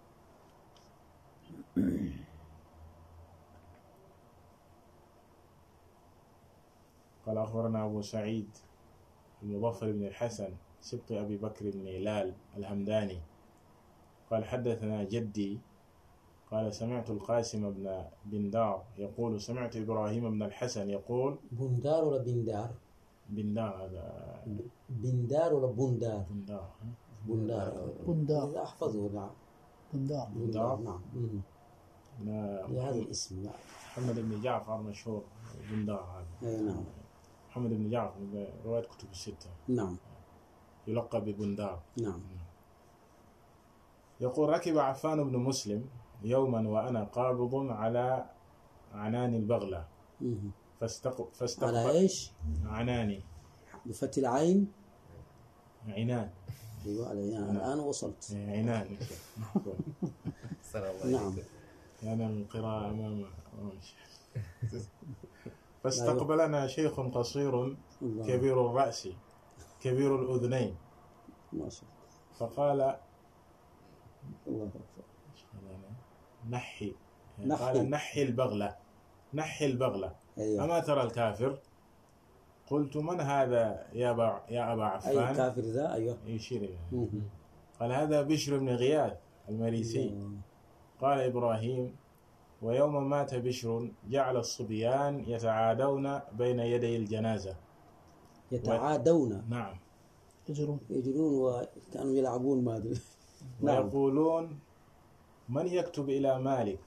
E: قال أخبرنا أبو سعيد المظفر بن الحسن سبط أبي بكر بن هلال الهمداني قال حدثنا جدي قال سمعت القاسم بن بندار يقول سمعت إبراهيم بن الحسن يقول.
B: بندار ولا بندار؟
E: بندار. هذا
B: بندار ولا بندار؟
C: بندار.
B: إذا أحفظه. نعم.
C: بندار.
B: نعم. هذا الاسم. نعم.
E: محمد بن جعفر مشهور بندار هذا.
B: نعم.
E: محمد بن جعفر رواية كتب الستة.
B: نعم.
E: يلقب ببندار.
B: نعم.
E: يقول ركب عفان بن مسلم يوما وأنا قابض على عنان البغلة فاستقبل.
B: على إيش؟
E: عناني
B: بفتح العين.
E: عنان.
B: أيوة الآن وصلت.
E: عنان.
B: نعم.
E: أنا القراءة أمام فاستقبلنا شيخ قصير كبير الرأس كبير الأذنين فقال
B: الله
E: نحي. قال نحي البغلة.
B: أيوة.
E: أما ترى الكافر؟ قلت من هذا يا أبا عفان؟
B: أي كافر ذا؟ أيوة.
E: يشير إليه. قال هذا بشر بن غياث المريسي. قال إبراهيم ويوم مات بشر جعل الصبيان يتعادون بين يدي الجنازة.
B: يتعادون.
E: نعم.
C: يجرون
B: وكانوا يلعبون ما أدري.
E: ويقولون من يكتب إلى مالك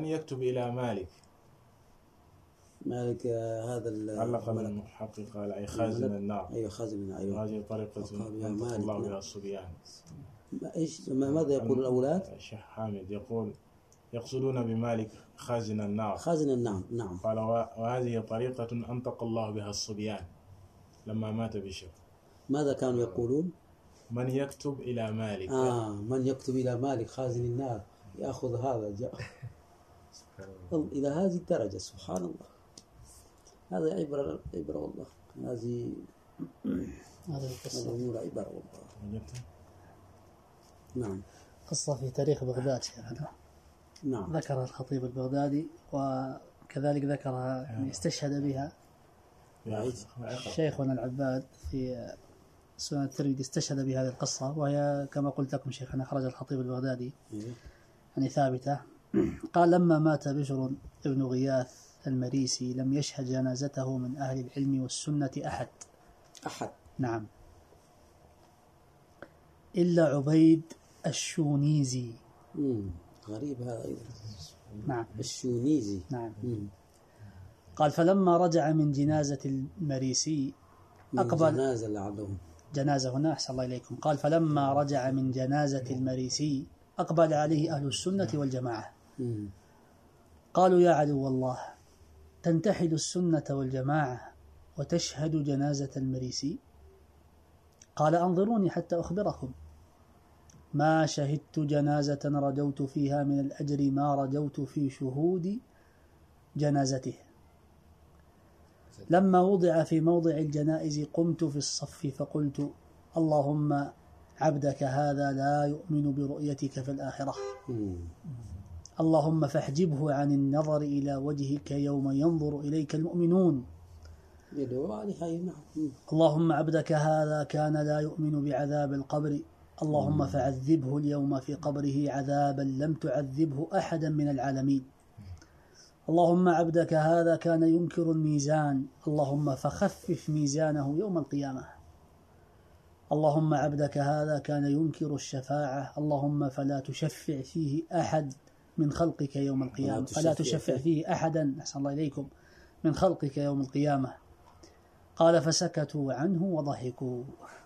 B: مالك هذا
E: علق المحقق قال أي خازن النار.
B: أيوة خازن النار. أيوة.
E: هذه طريقة ينطق الله بها الصبيان.
B: إيش ماذا يقول الأولاد؟
E: الشيخ حامد يقول يقصدون بمالك خازن النار.
B: خازن النار، نعم.
E: قال وهذه طريقة أنطق الله بها الصبيان لما مات بشر.
B: ماذا كانوا يقولون؟
E: من يكتب إلى مالك.
B: من يكتب إلى مالك خازن النار يأخذ هذا إلى هذه الدرجة. سبحان الله، هذا عبرة والله. هذه الأمور عبرة والله. نعم.
C: قصة في تاريخ بغداد شيخنا.
B: نعم.
C: ذكرها الخطيب البغدادي وكذلك ذكرها يعني استشهد بها شيخنا العباد في سنن الترمذي، استشهد بهذه القصة، وهي كما قلت لكم شيخنا خرج الخطيب البغدادي يعني ثابتة. قال لما مات بشر ابن غياث المريسي لم يشهد جنازته من أهل العلم والسنة أحد. نعم، إلا عبيد الشونيزي.
B: غريب هذا أيضا.
C: نعم،
B: الشونيزي.
C: نعم. قال فلما رجع من جنازة المريسي أقبل جنازة هنا، أحسن الله إليكم. قال فلما رجع من جنازة المريسي أقبل عليه أهل السنة والجماعة. قالوا يا عدو الله تنتحل السنة والجماعة وتشهد جنازة المريسي؟ قال أنظروني حتى أخبركم، ما شهدت جنازة رجوت فيها من الأجر ما رجوت في شهود جنازته. لما وضع في موضع الجنائز قمت في الصف فقلت اللهم عبدك هذا لا يؤمن برؤيتك في الآخرة، اللهم فاحجبه عن النظر إلى وجهك يوم ينظر إليك المؤمنون. اللهم عبدك هذا كان لا يؤمن بعذاب القبر، اللهم فعذبه اليوم في قبره عذابا لم تعذبه أحدا من العالمين. اللهم عبدك هذا كان ينكر الميزان، اللهم فخفف ميزانه يوم القيامة. اللهم عبدك هذا كان ينكر الشفاعة، اللهم فلا تشفع فيه أحد من خلقك يوم القيامة، فلا تشفع فيه أحدا، أحسن الله إليكم، من خلقك يوم القيامة. قال فسكتوا عنه وضحكوا.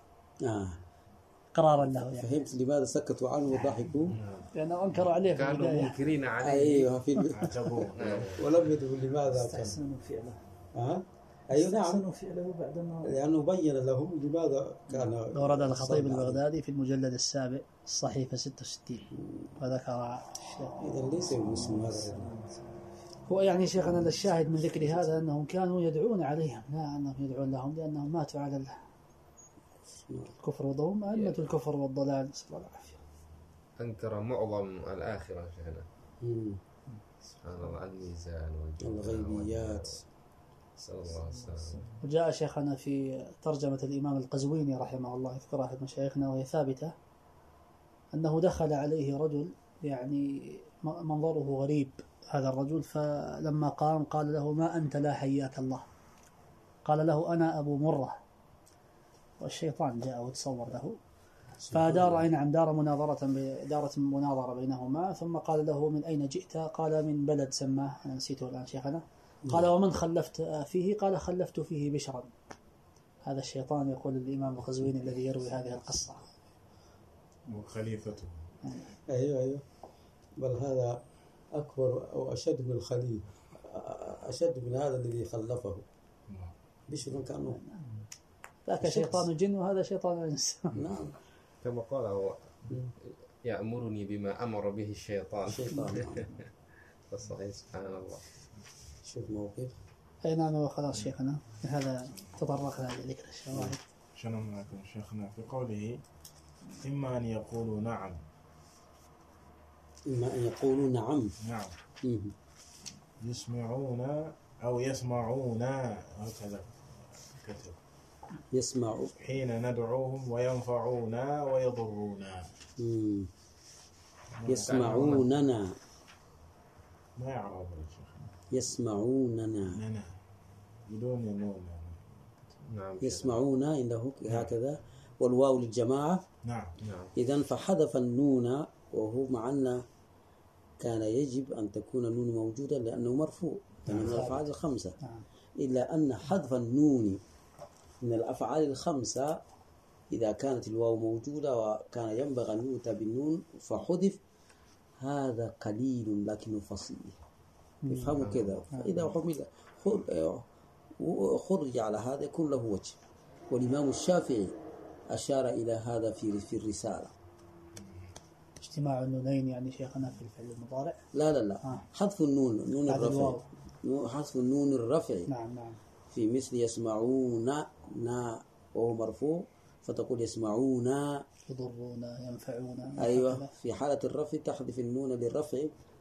C: قرارا له يعني.
B: فهمت لماذا سكتوا عنه وضحكوا؟
C: لأنه أنكروا عليه،
D: كانوا منكرين عليه.
B: أيوه ولم يدروا لماذا
F: استحسنوا فعله.
B: أيوه نعم،
F: استحسنوا فعله بعدما
B: لأنه بين لهم لماذا كان.
C: ورد الخطيب البغدادي في المجلد السابع الصحيفة 66 وذكر
B: إذا ليس مسلم هذا.
C: هو يعني شيخنا الشاهد من ذكر هذا أنهم كانوا يدعون عليهم، لا أنهم يدعون لهم، لأنهم ماتوا على الكفر وضهم أئمة الكفر والضلال، نسأل الله العافية.
D: أنكر معظم الآخرة شيخنا. سبحان الله، الميزان
B: والغيبيات.
D: صلى الله عليه وسلم.
C: وجاء شيخنا في ترجمة الإمام القزويني رحمه الله، يذكر أحد مشايخنا وهي ثابتة، أنه دخل عليه رجل يعني منظره غريب هذا الرجل، فلما قام قال له ما أنت لا حياك الله، قال له أنا أبو مرة، والشيطان جاء وتصور له، فدار دارت مناظرة بينهما، ثم قال له من أين جئت؟ قال من بلد سماه أنا نسيته الآن شيخنا. قال ومن خلفت فيه؟ قال خلفت فيه بشرا. هذا الشيطان يقول الإمام القزويني الذي يروي هذه القصة
E: وخليفته.
B: أيوه بل هذا أكبر أو أشد من الخليل، أشد من هذا الذي خلفه. بشر كانوا
C: ذاك شيطان الجن وهذا شيطان الإنس.
B: نعم،
D: كما قال هو يأمرني بما أمر به الشيطان. صحيح، سبحان الله.
B: شوف موقف.
C: أي نعم، وخلاص شيخنا هذا تطرقنا لذكر الشواهد.
E: شنو معكم شيخنا في قوله إما أن يقولوا نعم،
B: إما أن يقولوا نعم.
E: يسمعون أو يسمعون، هكذا كتب.
B: يسمعوا
E: حين ندعوهم وينفعونا ويضرونا.
B: يسمعوننا،
E: ما يعرف الشيخ.
B: يسمعوننا
E: بدون نون.
D: نعم،
B: يسمعون عنده هكذا، والواو للجماعة.
E: نعم.
B: إذن فحذف النون، وهو مع أن كان يجب أن تكون النون موجودة لأنه مرفوع من الأفعال الخمسة، إلا أن حذف النون من الأفعال الخمسة إذا كانت الواو موجودة وكان ينبغي أن يؤتى بالنون فحذف، هذا قليل لكنه فصيح، يفهموا كذا. فإذا حمل خرج على هذا يكون له وجه. والإمام الشافعي أشار إلى هذا في الرسالة.
C: اجتماع النونين يعني شيخنا في الفعل المضارع؟
B: لا حذف النون، نون الرفع، حذف النون الرفع.
C: نعم.
B: في مثل يسمعون نا وهو مرفوع، فتقول يسمعون
C: يضرون ينفعون.
B: أيوة، في حالة الرفع تحذف النون للرفع،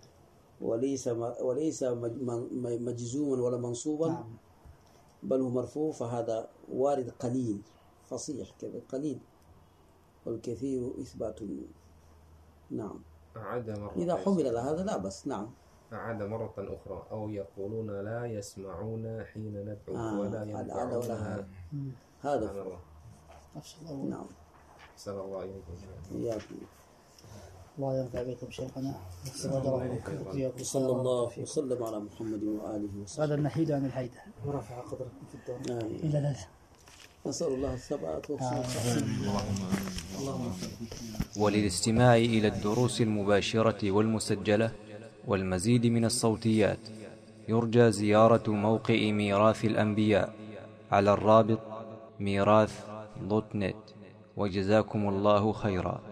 B: وليس مجزوما ولا منصوبا.
C: نعم.
B: بل هو مرفوع، فهذا وارد قليل فصيح كذا قليل، والكثير إثبات النون. نعم. إذا حمل على هذا لا بس. نعم.
D: أعاد مرة أخرى: أو يقولون لا يسمعون حين ندعو ولا ينفعون.
B: هذا
C: نفس الله.
B: نعم.
D: أحسن الله إليكم.
B: إياكم.
C: الله ينفع بكم شيخنا.
B: صلى الله وسلم على محمد وآله وصحبه.
C: هذا النحيد عن الحيدة
F: ورفع قدركم في الدار.
C: لا.
B: نسأل الله الثبات والصحة.
A: وللاستماع إلى الدروس المباشرة والمسجلة والمزيد من الصوتيات يرجى زيارة موقع ميراث الأنبياء على الرابط ميراث.net. وجزاكم الله خيرا.